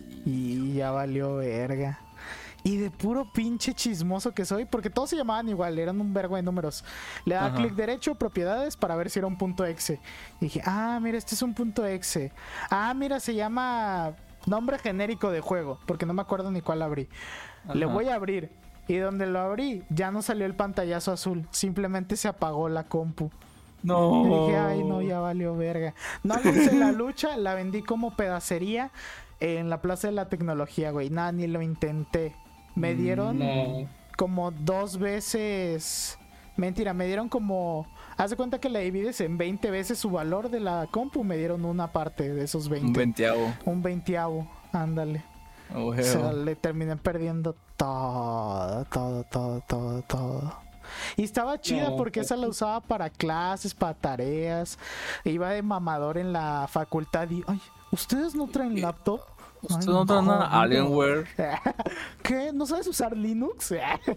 Y ya valió verga. Y de puro pinche chismoso que soy, porque todos se llamaban igual, eran un vergo de números. Le daba Ajá. clic derecho, propiedades, para ver si era un punto exe. Y dije, ah, mira, este es un punto exe. Ah, mira, se llama nombre genérico de juego, porque no me acuerdo ni cuál abrí. Le Ajá. voy a abrir. Y donde lo abrí, ya no salió el pantallazo azul, simplemente se apagó la compu. No. Y dije, ay, no, ya valió verga. No le hice la lucha, la vendí como pedacería en la Plaza de la Tecnología, güey. Nada, ni lo intenté. Me dieron no. como dos veces. Mentira, me dieron como Haz de cuenta que la divides en veinte veces su valor de la compu, me dieron una parte de esos veinte. Un veinteavo. Un veinteavo, ándale. Oh, O sea, le terminé perdiendo todo, todo, todo, todo, todo. Y estaba chida No, porque pues esa la sí. usaba para clases, para tareas. Iba de mamador en la facultad y, ay, ¿ustedes no traen laptop? ¿Usted Ay, no trae nada jodido. Alienware? ¿Qué? ¿No sabes usar Linux?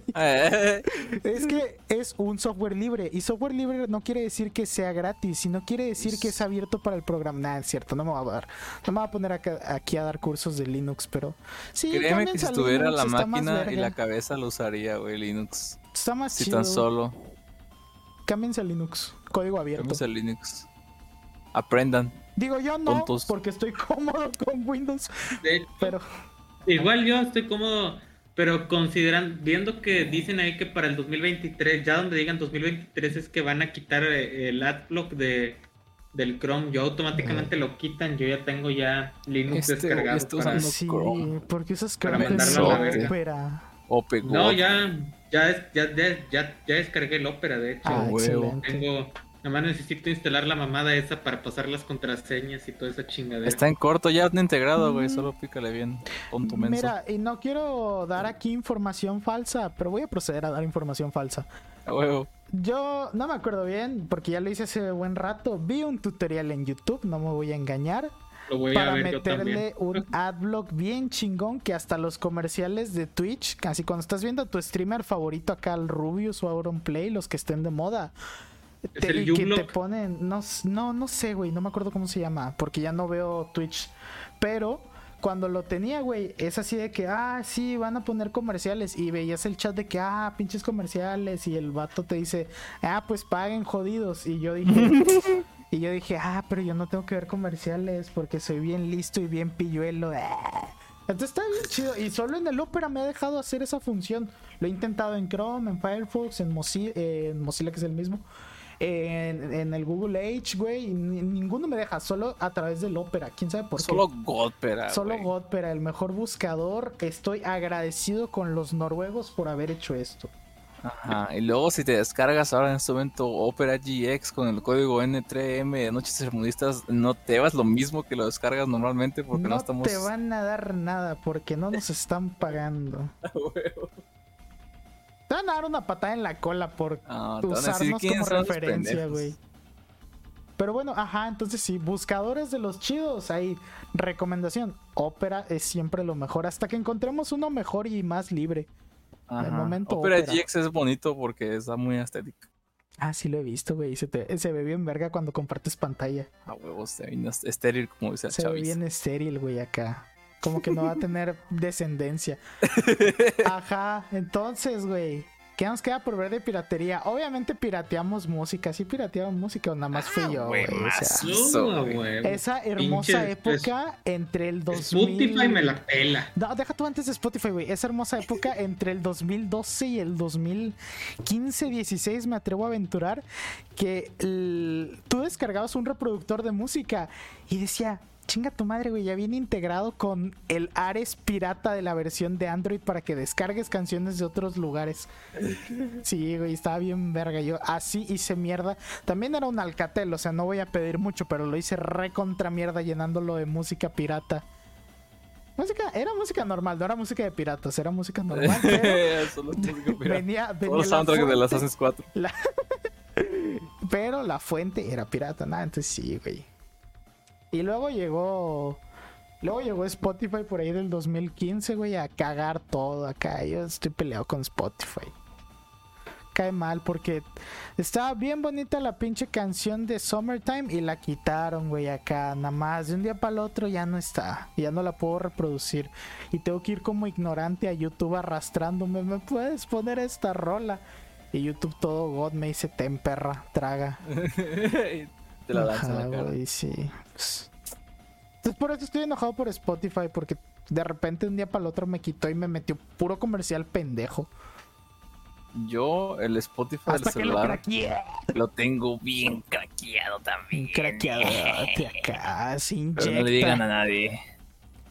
Eh, Es que es un software libre y software libre no quiere decir que sea gratis, sino quiere decir que es abierto para el programa. Nah, es cierto, no me voy a dar, no me voy a poner acá- aquí a dar cursos de Linux, pero sí, Créeme que cámbiense si a tuviera Linux, la está más máquina y verga. la cabeza lo usaría, güey, Linux. Está más Si chido. tan solo. Cámbiense a Linux, código abierto. Vamos a Linux. Aprendan. Digo yo no, tontos. porque estoy cómodo con Windows, De hecho, pero igual yo estoy cómodo, pero consideran, viendo que dicen ahí que para el dos mil veintitrés, ya donde digan dos mil veintitrés es que van a quitar eh, el adblock de del Chrome, yo automáticamente lo quitan, yo ya tengo ya Linux Este güey descargado está para... usando sí, Chrome. porque usas Para Chrome en mandarlo a la la verga. ópera. Ope No, God. ya, ya, es- ya, ya, ya, ya descargué el Opera, de hecho. Ah, huevo. excelente. Tengo, nada más necesito instalar la mamada esa para pasar las contraseñas y toda esa chingadera. Está en corto, ya está integrado, güey. Mm. Solo pícale bien. Tonto menso. Mira, y no quiero dar aquí información falsa, pero voy a proceder a dar información falsa. A huevo. Yo no me acuerdo bien, porque ya lo hice hace buen rato. Vi un tutorial en YouTube, no me voy a engañar, Lo voy a para ver yo meterle también. un adblock bien chingón que hasta los comerciales de Twitch, casi cuando estás viendo a tu streamer favorito acá, el Rubius o Auronplay, los que estén de moda, ¿Es te, el y que te uBlock? ponen, no, s- no, no sé, güey, no me acuerdo cómo se llama, porque ya no veo Twitch, pero cuando lo tenía, güey, es así de que, ah, sí, van a poner comerciales, y veías el chat de que, ah, pinches comerciales, y el vato te dice, ah, pues paguen, jodidos, y yo dije, y yo dije, ah, pero yo no tengo que ver comerciales, porque soy bien listo y bien pilluelo, ah. Entonces está bien chido, y solo en el Opera me ha dejado hacer esa función. Lo he intentado en Chrome, en Firefox, en Mozilla, eh, en Mozilla, que es el mismo, en, en el Google Edge, güey, y ni- ninguno me deja, solo a través del Opera. ¿Quién sabe por Solo qué? Godpera. Solo güey. Godpera, el mejor buscador. Estoy agradecido con los noruegos por haber hecho esto. Ajá. Y luego, si te descargas ahora en este momento Opera G X con el código N tres M de Noches Sermudistas, no te llevas lo mismo que lo descargas normalmente porque no, No estamos. te van a dar nada porque no nos están pagando. Te van a dar una patada en la cola por Ah, te van a decir usarnos quiénes como son los referencia, pendejos. güey. Pero bueno, ajá, entonces sí, buscadores de los chidos, ahí, recomendación, Opera es siempre lo mejor, hasta que encontremos uno mejor y más libre. Ajá. De momento, Opera, Opera. G X es bonito porque está muy estético. Ah, sí lo he visto, güey, se, te- se ve bien verga cuando compartes pantalla. A huevos, se ve estéril, como dice el Se ve Chavis. bien estéril, güey, acá. Como que no va a tener descendencia. Ajá, entonces, güey, ¿qué nos queda por ver de piratería? Obviamente pirateamos música, sí pirateamos música, o nada más fui yo, güey. güey, O sea, macizo. No, güey. güey. esa hermosa Pinche- época entre el dos mil... Spotify me la pela. No, deja tú antes de Spotify, güey. Esa hermosa época entre el dos mil doce y el dos mil quince, dieciséis, me atrevo a aventurar, que el- tú descargabas un reproductor de música y decía, chinga tu madre, güey, ya viene integrado con el Ares pirata de la versión de Android para que descargues canciones de otros lugares. Sí, güey, estaba bien verga. Yo así hice mierda. También era un Alcatel, o sea, no voy a pedir mucho, pero lo hice re contra mierda llenándolo de música pirata. Música, era música normal, no era música de piratas, era música normal, pero Solo música pirata. venía, venía Todos los la soundtracks de fuente, las Assassin's cuatro. la- pero la fuente era pirata, nada, entonces sí, güey. Y luego llegó, luego llegó Spotify por ahí del dos mil quince, güey, a cagar todo acá. Yo estoy peleado con Spotify. Cae mal porque estaba bien bonita la pinche canción de Summertime y la quitaron, güey, acá. Nada más de un día para el otro ya no está. Ya no la puedo reproducir. Y tengo que ir como ignorante a YouTube arrastrándome. ¿Me puedes poner esta rola? Y YouTube todo God me dice, ten perra, traga. Te la lanza en Ajá, la cara. güey, sí. Pues, entonces por eso estoy enojado por Spotify, porque de repente un día para el otro me quitó y me metió puro comercial pendejo. Yo, el Spotify del Hasta que lo celular, craqueé. lo tengo bien craqueado también. Craqueadote acá, se Pero no le digan inyecta. a nadie.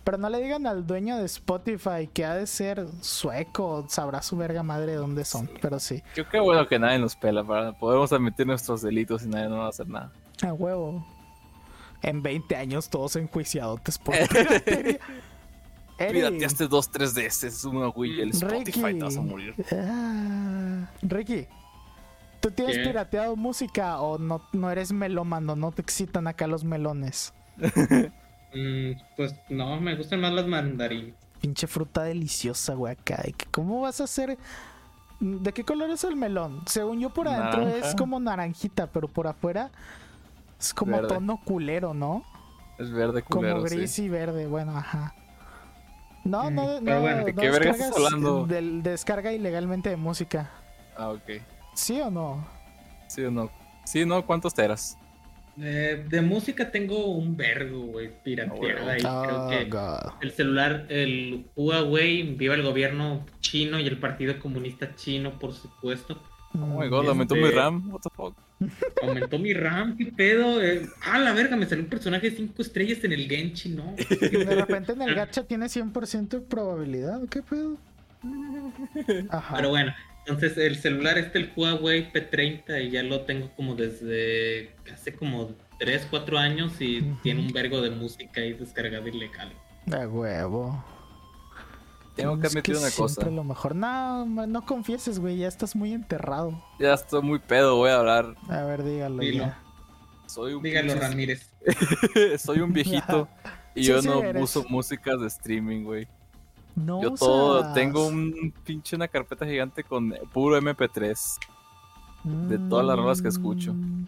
Pero no le digan al dueño de Spotify, que ha de ser sueco, sabrá su verga madre de dónde son, pero sí. Creo que bueno que nadie nos pela, para podemos admitir nuestros delitos y nadie nos va a hacer nada. A huevo. En veinte años todos enjuiciados por piratería. Eri, Pirateaste dos, tres de ese, es una Wii, el Spotify Ricky. te vas a morir. Ah, Ricky, ¿tú tienes ¿Qué? pirateado música o no, no eres melómano? ¿No te excitan acá los melones? Mm, pues no, me gustan más las mandarinas. Pinche fruta deliciosa, güey, acá. ¿De que ¿Cómo vas a hacer? ¿De qué color es el melón? Según yo, por adentro Naranja. es como naranjita, pero por afuera es como Verde. tono culero, ¿no? Es verde culero, Como gris sí. y verde, bueno, ajá. No, Mm, no, pero no, bueno, no ¿de qué verga estás descargas hablando? del- descarga ilegalmente de música. Ah, ok. ¿Sí o no? Sí o no. Sí, no, ¿cuántos teras? Eh, de música tengo un vergo, güey, pirateada. Y creo Oh, que God. el celular, el Huawei, viva el gobierno chino y el Partido Comunista Chino, por supuesto. Oh my Mm, god, Este- aumentó mi RAM, what the fuck. Aumentó mi RAM, qué pedo. Eh. Ah, la verga, me salió un personaje de cinco estrellas en el Genshin, ¿no? De repente en el gacha tiene cien por ciento de probabilidad, ¿qué pedo? Ajá. Pero bueno, entonces el celular este, el Huawei P treinta, y ya lo tengo como desde hace como tres, cuatro años y Ujú. tiene un vergo de música ahí descargada ilegal. De huevo. Tengo que Es admitir una cosa. siempre lo mejor. No, ma- no confieses, güey, ya estás muy enterrado. Ya estoy muy pedo, voy a hablar. A ver, dígalo Dilo. ya. Soy un Dígalo, pinche- Ramírez. Soy un viejito y Sí, yo sí no eres. uso músicas de streaming, güey. No Yo todo, usas. tengo un pinche una carpeta gigante con puro M P tres. de todas las rolas que escucho. Mm.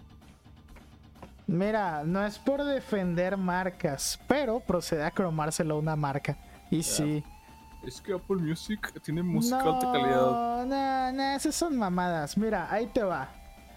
Mira, no es por defender marcas, pero procede a cromárselo a una marca. Y sí. Es que Apple Music tiene música no, de alta calidad. No, no, esas son mamadas. Mira, ahí te va.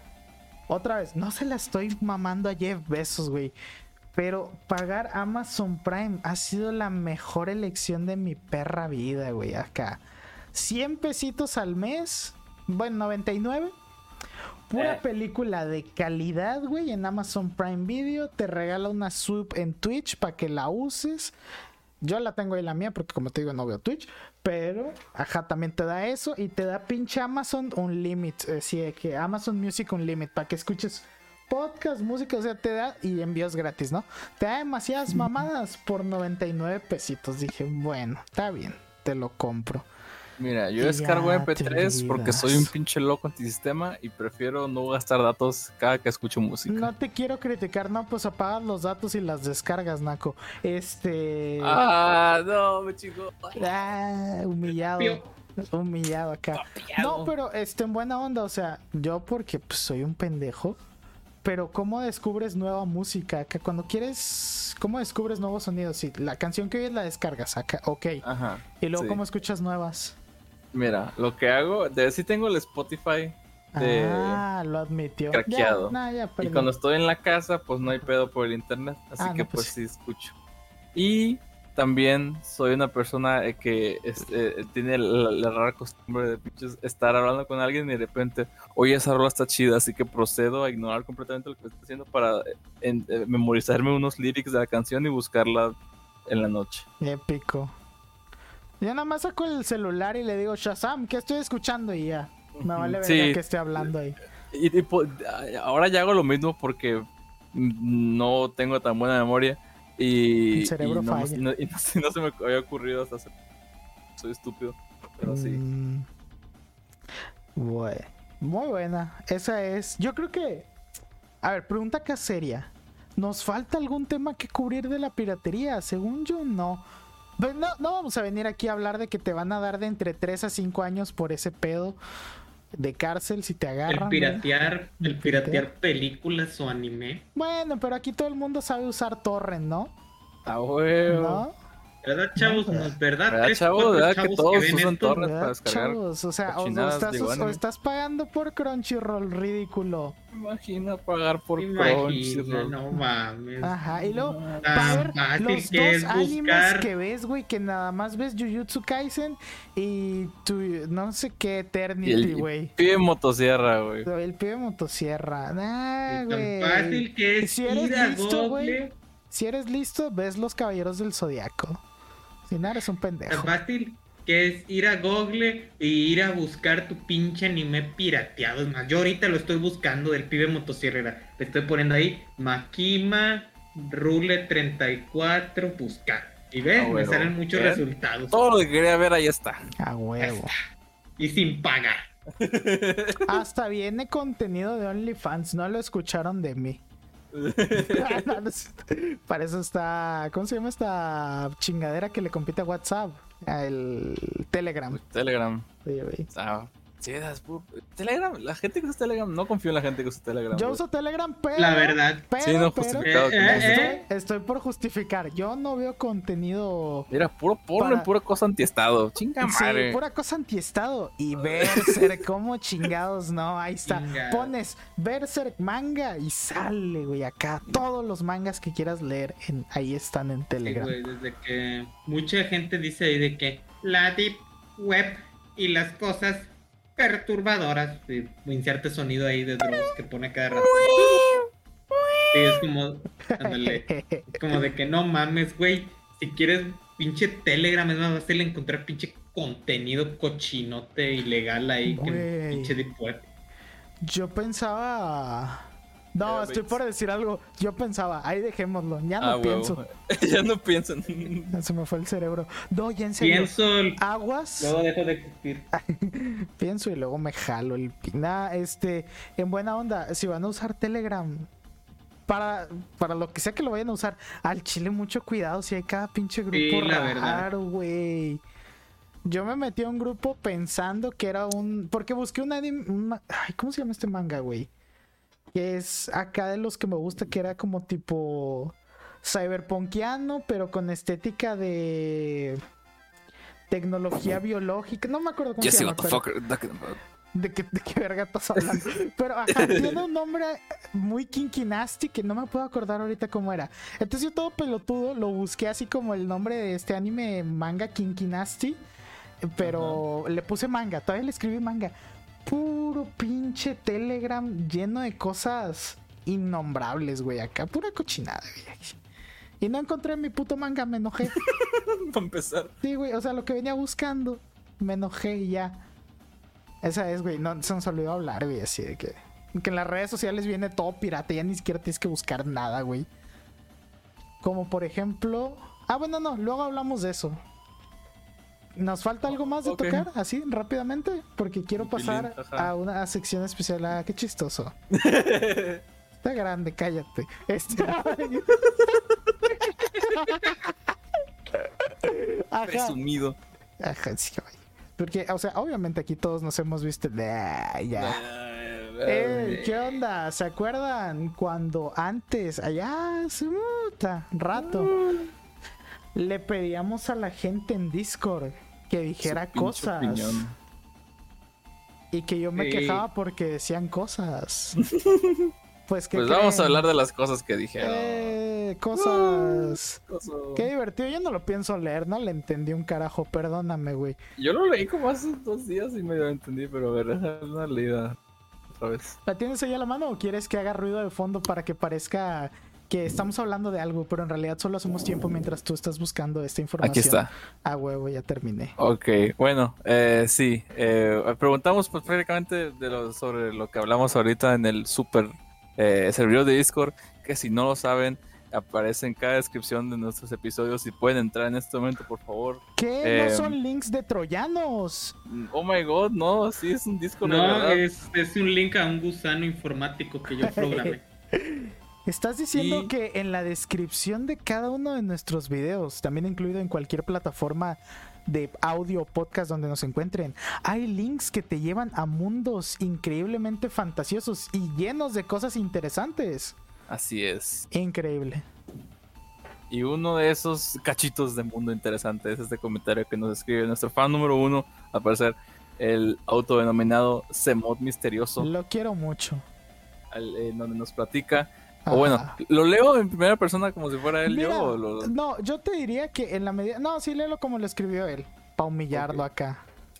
Otra vez, no se la estoy mamando a Jeff Bezos, güey. Pero pagar Amazon Prime ha sido la mejor elección de mi perra vida, güey. Acá. cien pesitos al mes. Bueno, noventa y nueve. Pura Eh. película de calidad, güey, en Amazon Prime Video. Te regala una sub en Twitch para que la uses. Yo la tengo ahí la mía porque como te digo no veo Twitch. Pero, ajá, también te da eso. Y te da pinche Amazon Unlimited. Eh, sí, de que Amazon Music Unlimited para que escuches podcast, música. O sea, te da y envíos gratis, ¿no? Te da demasiadas mamadas por noventa y nueve pesitos. Dije, bueno, está bien, te lo compro. Mira, yo Y descargo ya M P tres te porque olvidas. soy un pinche loco antisistema y prefiero no gastar datos cada que escucho música. No te quiero criticar, no, pues apagas los datos y las descargas, Naco. Este. Ah, no, me chico. Ah, humillado. Pío. Humillado acá. No, pero este, en buena onda, o sea, yo porque pues, soy un pendejo. Pero ¿cómo descubres nueva música? Acá cuando quieres, ¿cómo descubres nuevos sonidos? Sí, la canción que oyes la descargas acá, ok. Ajá. Y luego, sí. ¿cómo escuchas nuevas? Mira, lo que hago, de sí tengo el Spotify de Ah, lo admitió. craqueado. Ya, nah, ya y perdí. cuando estoy en la casa, pues no hay pedo por el internet, así Ah, que no, pues pues sí escucho. Y también soy una persona eh, que este, tiene la, la rara costumbre de pinches estar hablando con alguien y de repente, oye, esa rola está chida, así que procedo a ignorar completamente lo que estoy haciendo para eh, en- eh, memorizarme unos lyrics de la canción y buscarla en la noche. Épico. Yo nada más saco el celular y le digo, Shazam, ¿qué estoy escuchando? Y ya. Me vale ver Sí. que esté hablando ahí. Y, y po- ahora ya hago lo mismo porque mm, no tengo tan buena memoria y, El cerebro y no, falla. y no- y no se- no se me había ocurrido hasta hace... Soy estúpido, pero sí. Mm. Bue- Muy buena. Esa es. Yo creo que. A ver, pregunta acá seria. ¿Nos falta algún tema que cubrir de la piratería? Según yo, no. Pues no, no vamos a venir aquí a hablar de que te van a dar de entre tres a cinco años por ese pedo de cárcel si te agarran. El piratear, ¿no? el piratear películas o anime. Bueno, pero aquí todo el mundo sabe usar torrent, ¿no? Ah, huevo. ¿No? ¿Verdad, chavos? No, No, es verdad. ¿Verdad, Tres, chavo? cuatro ¿Verdad que chavos todos ven usan esto, torrent? ¿Verdad, para descargar chavos? O sea, o, o cochinadas estás, de o anime. estás pagando por Crunchyroll, ridículo. Imagina pagar por Imagina, Crunchyroll. no mames. Ajá, y luego Tan para ver fácil los que dos es animes buscar. que ves, güey, que nada más ves Jujutsu Kaisen y tu, no sé qué Y Eternity, el güey. pibe motosierra, güey. El pibe motosierra. Nah, Y güey. tan fácil que es Si eres ir a listo, Google. güey. Si eres listo, ves Los Caballeros del Zodiaco. Si no eres un pendejo. Tan fácil que es ir a Google y ir a buscar tu pinche anime pirateado. Es más, yo ahorita lo estoy buscando del pibe motosierrera. Le estoy poniendo ahí Makima Rule treinta y cuatro buscar. Y ves, Ah, me salen muchos ¿ven? resultados. Todo lo que quería ver ahí está. A huevo. Y sin pagar. Hasta viene contenido de OnlyFans, no lo escucharon de mí. Para eso está, ¿cómo se llama esta chingadera que le compite a WhatsApp? El Telegram. Telegram. Sí, güey. Ah, sí, das pu- Telegram, la gente que usa Telegram, no confío en la gente que usa Telegram. Yo güey. uso Telegram, pero... La verdad. Pero, Sí, no, pero, justificado que Eh, no eh, uses. eh. estoy, estoy por justificar. Yo no veo contenido... Mira, puro porno Para- y pura cosa antiestado. Chinga Sí, madre. pura cosa antiestado. Y Berserk, como chingados, no, ahí está. Chingado. Pones Berserk manga y sale, güey, acá. Todos los mangas que quieras leer, en, ahí están en Sí, Telegram. güey, desde que mucha gente dice ahí de que la deep web y las cosas perturbadoras, y inserte sonido ahí de drogas que pone cada rato. Sí, es como, ándale, es como de que no mames, güey, si quieres pinche Telegram es más fácil encontrar pinche contenido cochinote ilegal ahí que Güey. pinche deep web. Yo pensaba... No, Ya estoy ves. por decir algo. Yo pensaba, ahí dejémoslo. Ya no Ah, huevo. pienso. Ya no piensan. Se me fue el cerebro. No, ya en serio. Pienso, Aguas. luego dejo de existir. Pienso y luego me jalo el pi- Nada, este, en buena onda, si van a usar Telegram, para, para lo que sea que lo vayan a usar, al chile mucho cuidado si hay cada pinche grupo Sí, la verdad. raro, güey. Yo me metí a un grupo pensando que era un... Porque busqué un anime... un ma- Ay, ¿cómo se llama este manga, güey? Que es acá de los que me gusta, que era como tipo... cyberpunkiano, pero con estética de... tecnología biológica. No me acuerdo cómo Jesse, se llama. what the pero- fuck. ¿De qué, ¿De qué verga estás hablando? Pero ajá, tiene un nombre muy kinky nasty que no me puedo acordar ahorita cómo era. Entonces yo todo pelotudo lo busqué así como el nombre de este anime manga kinky nasty. Pero le puse manga, todavía le escribí manga. Puro pinche Telegram lleno de cosas innombrables, güey. Acá, pura cochinada, güey. Y no encontré mi puto manga, me enojé. Para empezar. Sí, güey, o sea, lo que venía buscando, me enojé y ya. Esa es, güey, no se nos olvidó hablar, güey, así de que... Que en las redes sociales viene todo pirata, ya ni siquiera tienes que buscar nada, güey. Como por ejemplo... Ah, bueno, no, luego hablamos de eso. ¿Nos falta algo más de Ok. tocar? Así, rápidamente, porque quiero Un pasar pelín, ajá. a una sección especial. Ah, qué chistoso. Está grande, cállate. Este... Ajá. Presumido. Ajá, sí, güey. Porque, o sea, obviamente aquí todos nos hemos visto. Ah, ya. Eh, ¿qué onda? ¿Se acuerdan cuando antes, allá hace mucha rato, le pedíamos a la gente en Discord que dijera Su pinche cosas? opinión. Y que yo me Sí. quejaba porque decían cosas. Pues que Pues vamos a hablar de las cosas que dijeron. Eh, cosas. Coso. Qué divertido, yo no lo pienso leer, no le entendí un carajo, perdóname, güey. Yo lo leí como hace dos días y medio entendí, pero a ver, es una leída otra vez. ¿La tienes ahí a la mano o quieres que haga ruido de fondo para que parezca que estamos hablando de algo, pero en realidad solo hacemos tiempo mientras tú estás buscando esta información? Aquí está. Ah, huevo, ya terminé. Ok, bueno, eh, sí. eh, preguntamos pues prácticamente de lo, sobre lo que hablamos ahorita en el super eh, servidor de Discord, que si no lo saben, aparece en cada descripción de nuestros episodios y pueden entrar en este momento, por favor. ¿Qué? Eh, No son links de troyanos. Oh my god, no, sí es un Discord de No, verdad. es, es un link a un gusano informático que yo programé. Estás diciendo Y- que en la descripción de cada uno de nuestros videos, también incluido en cualquier plataforma de audio o podcast donde nos encuentren, hay links que te llevan a mundos increíblemente fantasiosos y llenos de cosas interesantes. Así es. Increíble. Y uno de esos cachitos de mundo interesante es este comentario que nos escribe nuestro fan número uno, al parecer, el autodenominado Semot Misterioso, Lo quiero mucho. al- en donde nos platica. Ajá. O bueno, ¿lo leo en primera persona como si fuera él Mira, yo? O lo... no, yo te diría que en la medida... No, sí, léelo como lo escribió él, para humillarlo Ok. acá.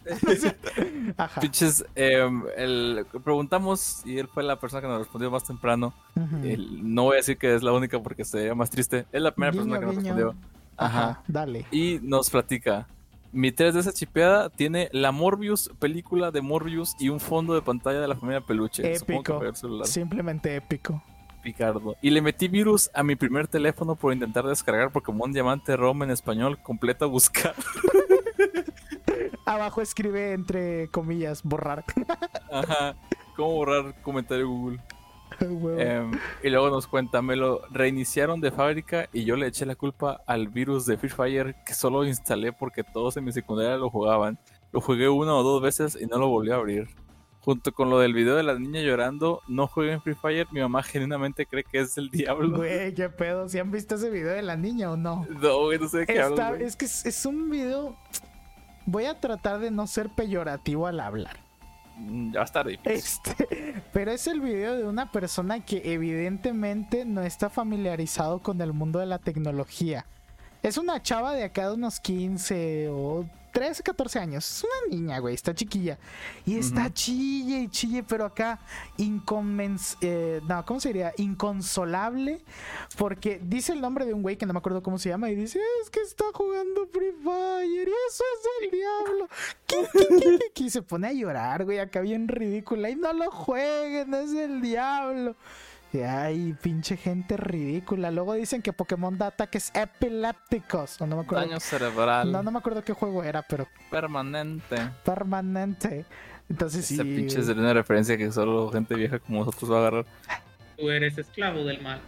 Ajá. Pinches, eh, el- preguntamos y él fue la persona que nos respondió más temprano. Ujú. El- no voy a decir que es la única porque sería más triste. Es la primera Guiño, persona que nos guiño. respondió. Ajá, Ajá. dale. Y nos platica. Mi tres D S chipeada tiene la Morbius, película de Morbius y un fondo de pantalla de la familia Peluche. Supongo que Épico. para el celular. Simplemente épico. Picardo. Y le metí virus a mi primer teléfono por intentar descargar Pokémon Diamante ROM en español, completa buscar. Abajo escribe entre comillas, borrar. Ajá. ¿Cómo borrar comentario Google? Huevo. Em, y luego nos cuenta, me lo reiniciaron de fábrica y yo le eché la culpa al virus de Free Fire que solo instalé porque todos en mi secundaria lo jugaban. Lo jugué una o dos veces y no lo volví a abrir. Junto con lo del video de la niña llorando, no jueguen Free Fire, mi mamá genuinamente cree que es el diablo. Güey, qué pedo. ¿Si han visto ese video de la niña o no? No, güey, no sé de qué Está- hablas, güey. es que es, es un video. Voy a tratar de no ser peyorativo al hablar. Mm, Ya va a estar difícil. Este, pero es el video de una persona que evidentemente no está familiarizado con el mundo de la tecnología. Es una chava de acá de unos quince o trece, catorce años. Es una niña, güey, está chiquilla. Y está Ujú. chille y chille, pero acá inconmens eh, no, ¿cómo se diría? Inconsolable. Porque dice el nombre de un güey que no me acuerdo cómo se llama y dice, es que está jugando Free Fire y eso es el diablo. ¿Qué, qué, qué, qué, qué? Y se pone a llorar, güey, acá bien ridícula. Y no lo jueguen, es el diablo. Y ay, pinche gente ridícula. Luego dicen que Pokémon da ataques epilépticos. O no me acuerdo. Daño cerebral No, no me acuerdo qué juego era, pero permanente. permanente. Entonces sí. Esa pinche es una referencia que solo gente vieja como nosotros va a agarrar. Tú eres esclavo del mal.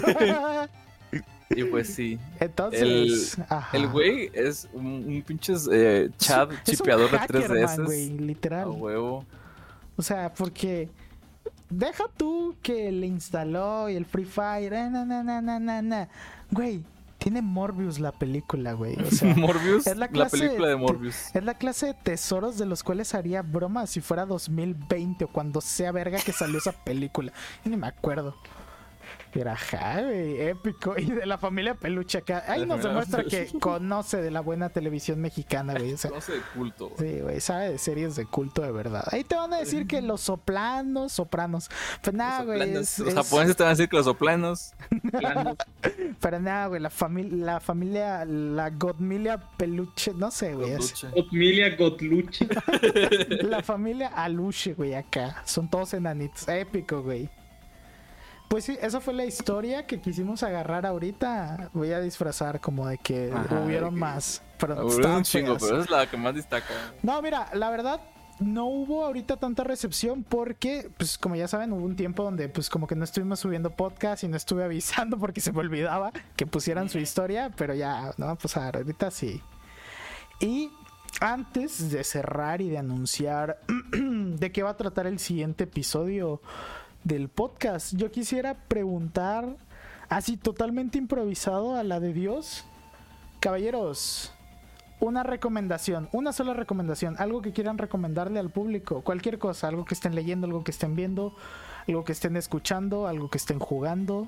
Y pues sí. Entonces, ajá. El güey es un, un pinche eh, chat Es un chipeador de tres hackerman, D S. güey, literal. A huevo. O sea, porque deja tú que le instaló y el Free Fire, eh, na, na, na, na, na, na. Güey, tiene Morbius la película, güey. O sea, Morbius, es la la, clase película de de- Morbius. es la clase de tesoros de los cuales haría broma si fuera dos mil veinte o cuando sea verga que salió esa película. Yo ni me acuerdo. Era ajá, güey, épico. Y de la familia Peluche acá. Ahí La nos familia demuestra que Peluche. conoce de la buena televisión mexicana, güey. O sea, No sé de culto. güey. sí, güey, sabe de series de culto de verdad. Ahí te van a decir que los soplanos, sopranos. Pues nada, Los güey. soplanos. es- Los es- japoneses te van a decir que los soplanos. Plano. Pero nada, güey. La familia, la familia, la Godmilia Peluche, no sé, güey. Los es- lucha. Otmilia Gotluche. La familia Aluche, güey, acá. Son todos enanitos. Épico, güey. Pues sí, esa fue la historia que quisimos agarrar ahorita. Voy a disfrazar como de que Ajá, hubieron de que- más. Pero Ah, güey, es estaban un chingo, feas. pero esa es la que más destaca. No, mira, la verdad no hubo ahorita tanta recepción porque, pues como ya saben, hubo un tiempo donde pues como que no estuvimos subiendo podcast y no estuve avisando porque se me olvidaba que pusieran su historia, pero ya, no va a pasar, ahorita sí. Y antes de cerrar y de anunciar de qué va a tratar el siguiente episodio del podcast, yo quisiera preguntar, así totalmente improvisado a la de Dios, caballeros, una recomendación, una sola recomendación, algo que quieran recomendarle al público, cualquier cosa, algo que estén leyendo, algo que estén viendo, algo que estén escuchando, algo que estén jugando,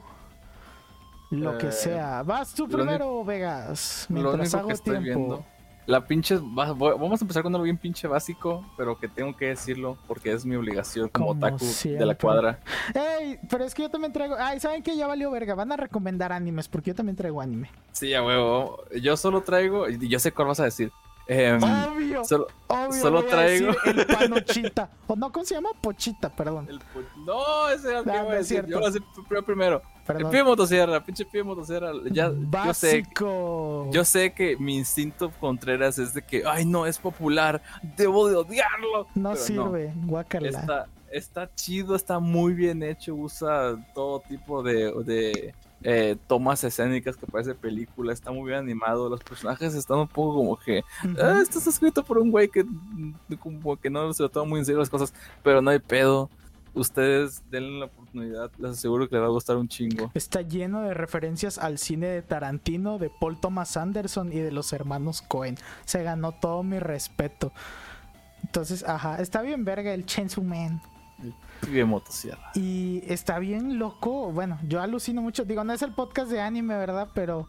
lo que Eh, sea. Vas tú lo primero, Vegas, Lo mientras único hago que estoy tiempo. viendo. La pinche. va- voy- Vamos a empezar con algo bien pinche básico, pero que tengo que decirlo porque es mi obligación como Como otaku de siempre. la cuadra. Ey, pero es que yo también traigo. Ay, ¿saben qué? Ya valió verga. Van a recomendar animes porque yo también traigo anime. Sí, a huevo. Yo solo traigo. Y yo sé cuál vas a decir. Em, Obvio. solo, Obvio, solo voy a traigo- decir el panochita. O no, ¿cómo se llama? Pochita, perdón. el pu- no, ese era el que Ah, iba no a es decir. cierto. Yo voy a decir primero. primero. El Perdón. pie motosierra, pinche pie motosierra. Ya, yo sé. Básico. Yo sé que mi instinto Contreras es de que, ay no, es popular, debo de odiarlo. No Pero sirve, guácala. Está, está chido, está muy bien hecho, usa todo tipo de, de eh, tomas escénicas que parece película, está muy bien animado, los personajes están un poco como que, Ujú. ah, esto está escrito por un güey que mm, como que no se lo toma muy en serio las cosas, pero no hay pedo. Ustedes denle la oportunidad, les aseguro que les va a gustar un chingo. Está lleno de referencias al cine de Tarantino, de Paul Thomas Anderson y de los hermanos Coen. Se ganó todo mi respeto. Entonces, ajá, está bien verga el Chainsaw Man. Bien motosierra. Y está bien loco. Bueno, yo alucino mucho. Digo, no es el podcast de anime, ¿verdad? Pero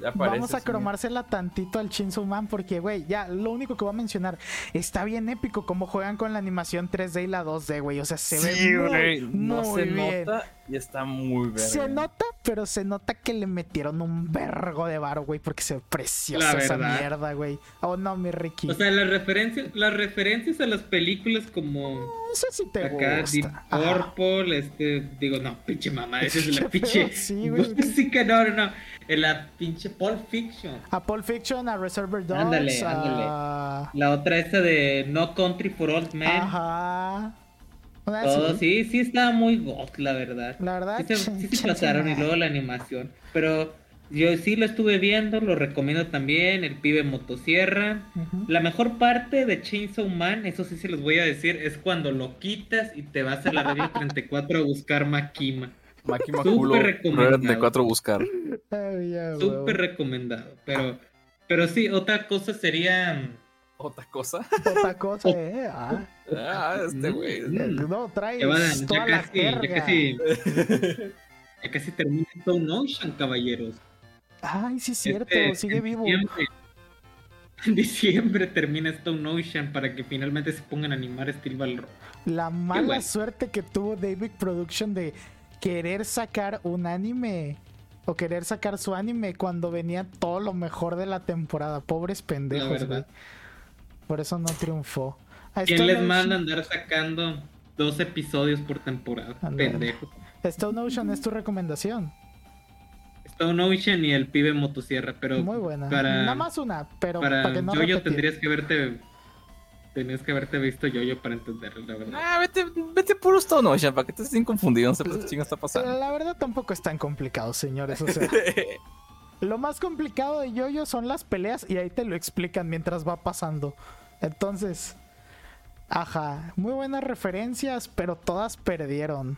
Ya parece, Vamos a sí. cromársela tantito al Chainsaw Man porque, güey, ya, lo único que voy a mencionar, está bien épico cómo juegan con la animación tres D y la dos D, güey. O sea, se Sí, ve muy, güey, muy no se bien. nota y está muy verga. Se nota, pero se nota que le metieron un vergo de varo, güey, porque se ve preciosa La esa verdad. mierda, güey. Oh, no, mi Ricky. O sea, las referencias, las referencias a las películas como Eso sí te acá Deep gusta. Ajá. Purple, este, digo, no, pinche mamá, esa es la Qué pinche feo, sí, güey. música, no, no, no, en la pinche Pulp Fiction. A Pulp Fiction, a Reservoir Dogs, Ándale, a... ándale. La otra esa de No Country for Old Men. Ajá. Una Todo, así. sí, sí estaba muy goth, la verdad. La verdad, Sí se, ch- sí se Chainsaw pasaron y Man. luego la animación. Pero yo sí lo estuve viendo, lo recomiendo también, el pibe motosierra. Ujú. La mejor parte de Chainsaw Man, eso sí se los voy a decir, es cuando lo quitas y te vas a la regla treinta y cuatro a buscar Makima. Makima Súper Culo, recomendado. treinta y cuatro buscar. Ay, ya, Súper güey. recomendado. Pero, pero sí, otra cosa sería... Otra cosa. Otra cosa, eh. Ah. Ah, este güey. Mm. No, traes Ya, van, toda ya la casi, ya jerga. casi, ya casi termina Stone Ocean, caballeros. Ay, sí es cierto, Este, sigue en vivo. diciembre, en diciembre termina Stone Ocean para que finalmente se pongan a animar Steel Ball Rock. La mala bueno. suerte que tuvo David Production de querer sacar un anime o querer sacar su anime cuando venía todo lo mejor de la temporada. Pobres pendejos, verdad. güey. Por eso no triunfó. A ¿Quién Stone les Ocean- manda a andar sacando dos episodios por temporada? Ándale. Pendejos. Stone Ocean es tu recomendación. Stone Ocean y el pibe motosierra, pero Muy buena. para, Nada más una, pero para para que no Yoyo repetir. tendrías que verte tenías que haberte visto Yoyo para entenderlo, la verdad. Ah, vete, vete puro Stone Ocean, para que estés bien confundido, no sé qué chingo está pasando. La verdad tampoco es tan complicado, señores. O sea, lo más complicado de Yoyo son las peleas y ahí te lo explican mientras va pasando. Entonces, ajá, muy buenas referencias, pero todas perdieron.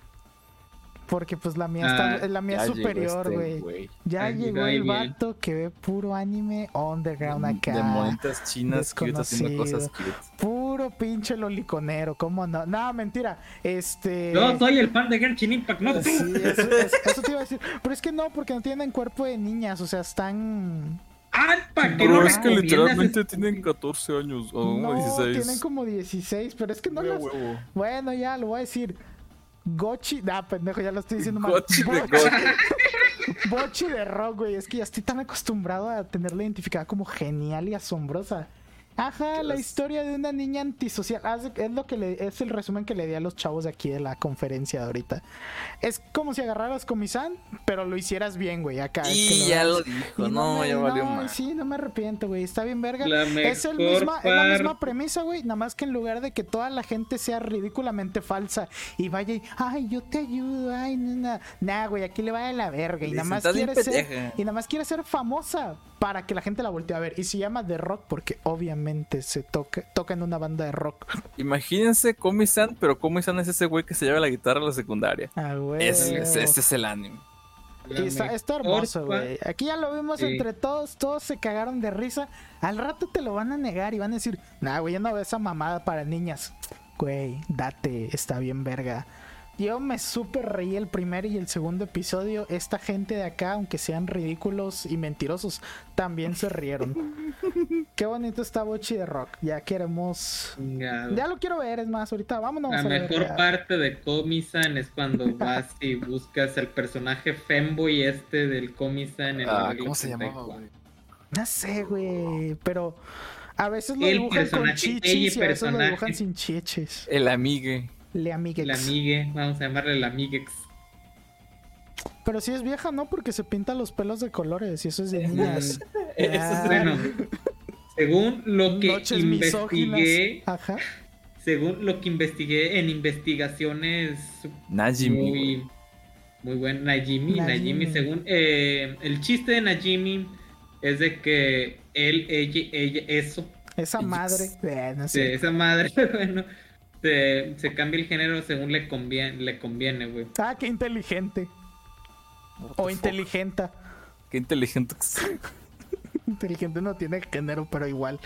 Porque pues la mía Ah, está, la mía Ya es llegó superior, este güey. güey. Ya Ah, llegó ahí el bien. vato que ve puro anime underground acá. De monitas chinas cute haciendo Desconocido. cosas cute. Puro pinche loliconero, ¿cómo no? No, mentira. Este. Yo soy el fan de Genshin Impact, no tú. Sí, eso, eso- eso te iba a decir. Pero es que no, porque no tienen cuerpo de niñas, o sea, están. Ah, ¿para qué Pero no es que recomiendas literalmente este- tienen catorce años o No, dieciséis. tienen como dieciséis, pero es que no Huevo, las. huevo. Bueno, ya lo voy a decir. Gochi. Ah, pendejo, ya lo estoy diciendo mal. Gochi de Bo- Gochi. Bochi de rock, güey. Es que ya estoy tan acostumbrado a tenerla identificada como genial y asombrosa. Ajá, la Dios. historia de una niña antisocial. Ah, Es es lo que le, es el resumen que le di a los chavos de aquí de la conferencia de ahorita. Es como si agarraras Komi-san, pero lo hicieras bien, güey. Acá. es que Y ya hagas- lo dijo, y no, me- ya valió no, más. Sí, no me arrepiento, güey. Está bien verga. La Es, el mejor misma, es la misma parte. premisa, güey. Nada más que en lugar de que toda la gente sea ridículamente falsa y vaya y, ay, yo te ayudo, ay, nada. Nah, güey, aquí le va de la verga. Y Le nada más dicen, "Estás quiere bien ser, pendeja". y nada más quiere ser famosa para que la gente la voltee a ver. Y se llama The Rock porque obviamente se toca, toca en una banda de rock. Imagínense Komi-san, pero Komi-san es ese güey que se lleva la guitarra a la secundaria. Ah, güey. Ese, ese- ese es el anime. La Y está, está mejor hermoso, pa- güey. Aquí ya lo vimos Sí. entre todos, todos se cagaron de risa. Al rato te lo van a negar y van a decir, nah, güey, yo no veo esa mamada para niñas. Güey, date, está bien verga. Yo me súper reí el primer y el segundo episodio. Esta gente de acá, aunque sean ridículos y mentirosos, también se rieron. Qué bonito está Bochi de Rock. Ya queremos... Chingado. Ya lo quiero ver, es más, ahorita vámonos La a ver. mejor parte de Komi-san es cuando vas y buscas el personaje femboy este del Komi-san en la Ah, regla ¿cómo se treinta y llamaba, cuatro. güey? No sé, güey, pero a veces lo El dibujan con personaje, chichis ella y a veces lo personaje. dibujan sin chichis. El amigue. Le amiguex. La amigue, vamos a llamarle la amiguex. Pero si es vieja, ¿no? Porque se pinta los pelos de colores y eso es de niñas. Eso es Ah, Bueno, según lo que noches investigué, misóginas. Ajá. según lo que investigué en investigaciones Najimi. güey. muy, muy buen Najimi, Najimi. Najimi, según eh, el chiste de Najimi es de que él, ella, ella, eso, Esa Yix. madre. Eh, no de sé. esa madre, bueno, se, se cambia el género según le conviene, le conviene, güey. Ah, qué inteligente. What the O fuck? inteligenta. Qué inteligente. Inteligente no tiene género, pero igual.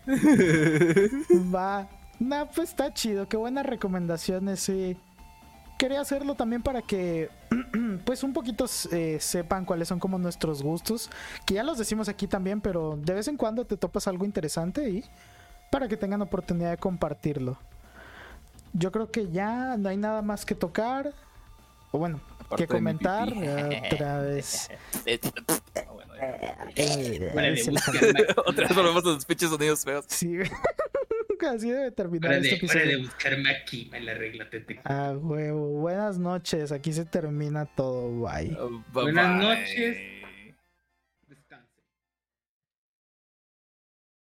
Va. Nah, pues está chido. Qué buenas recomendaciones, sí. Quería hacerlo también para que pues un poquito eh, sepan cuáles son como nuestros gustos, que ya los decimos aquí también, pero de vez en cuando te topas algo interesante y para que tengan oportunidad de compartirlo. Yo creo que ya no hay nada más que tocar, o bueno, Aparte que de mi comentar pipí. otra vez. Ah, bueno, ya. Eh, Para es de el- buscar Maki. Otra vez volvemos a los pinches sonidos feos. Sí, así debe terminar Para este de, para de episodio. buscar Maki en la regla tete. Ah, huevo. Buenas noches. Aquí se termina todo. Bye. Uh, bye Buenas bye. noches.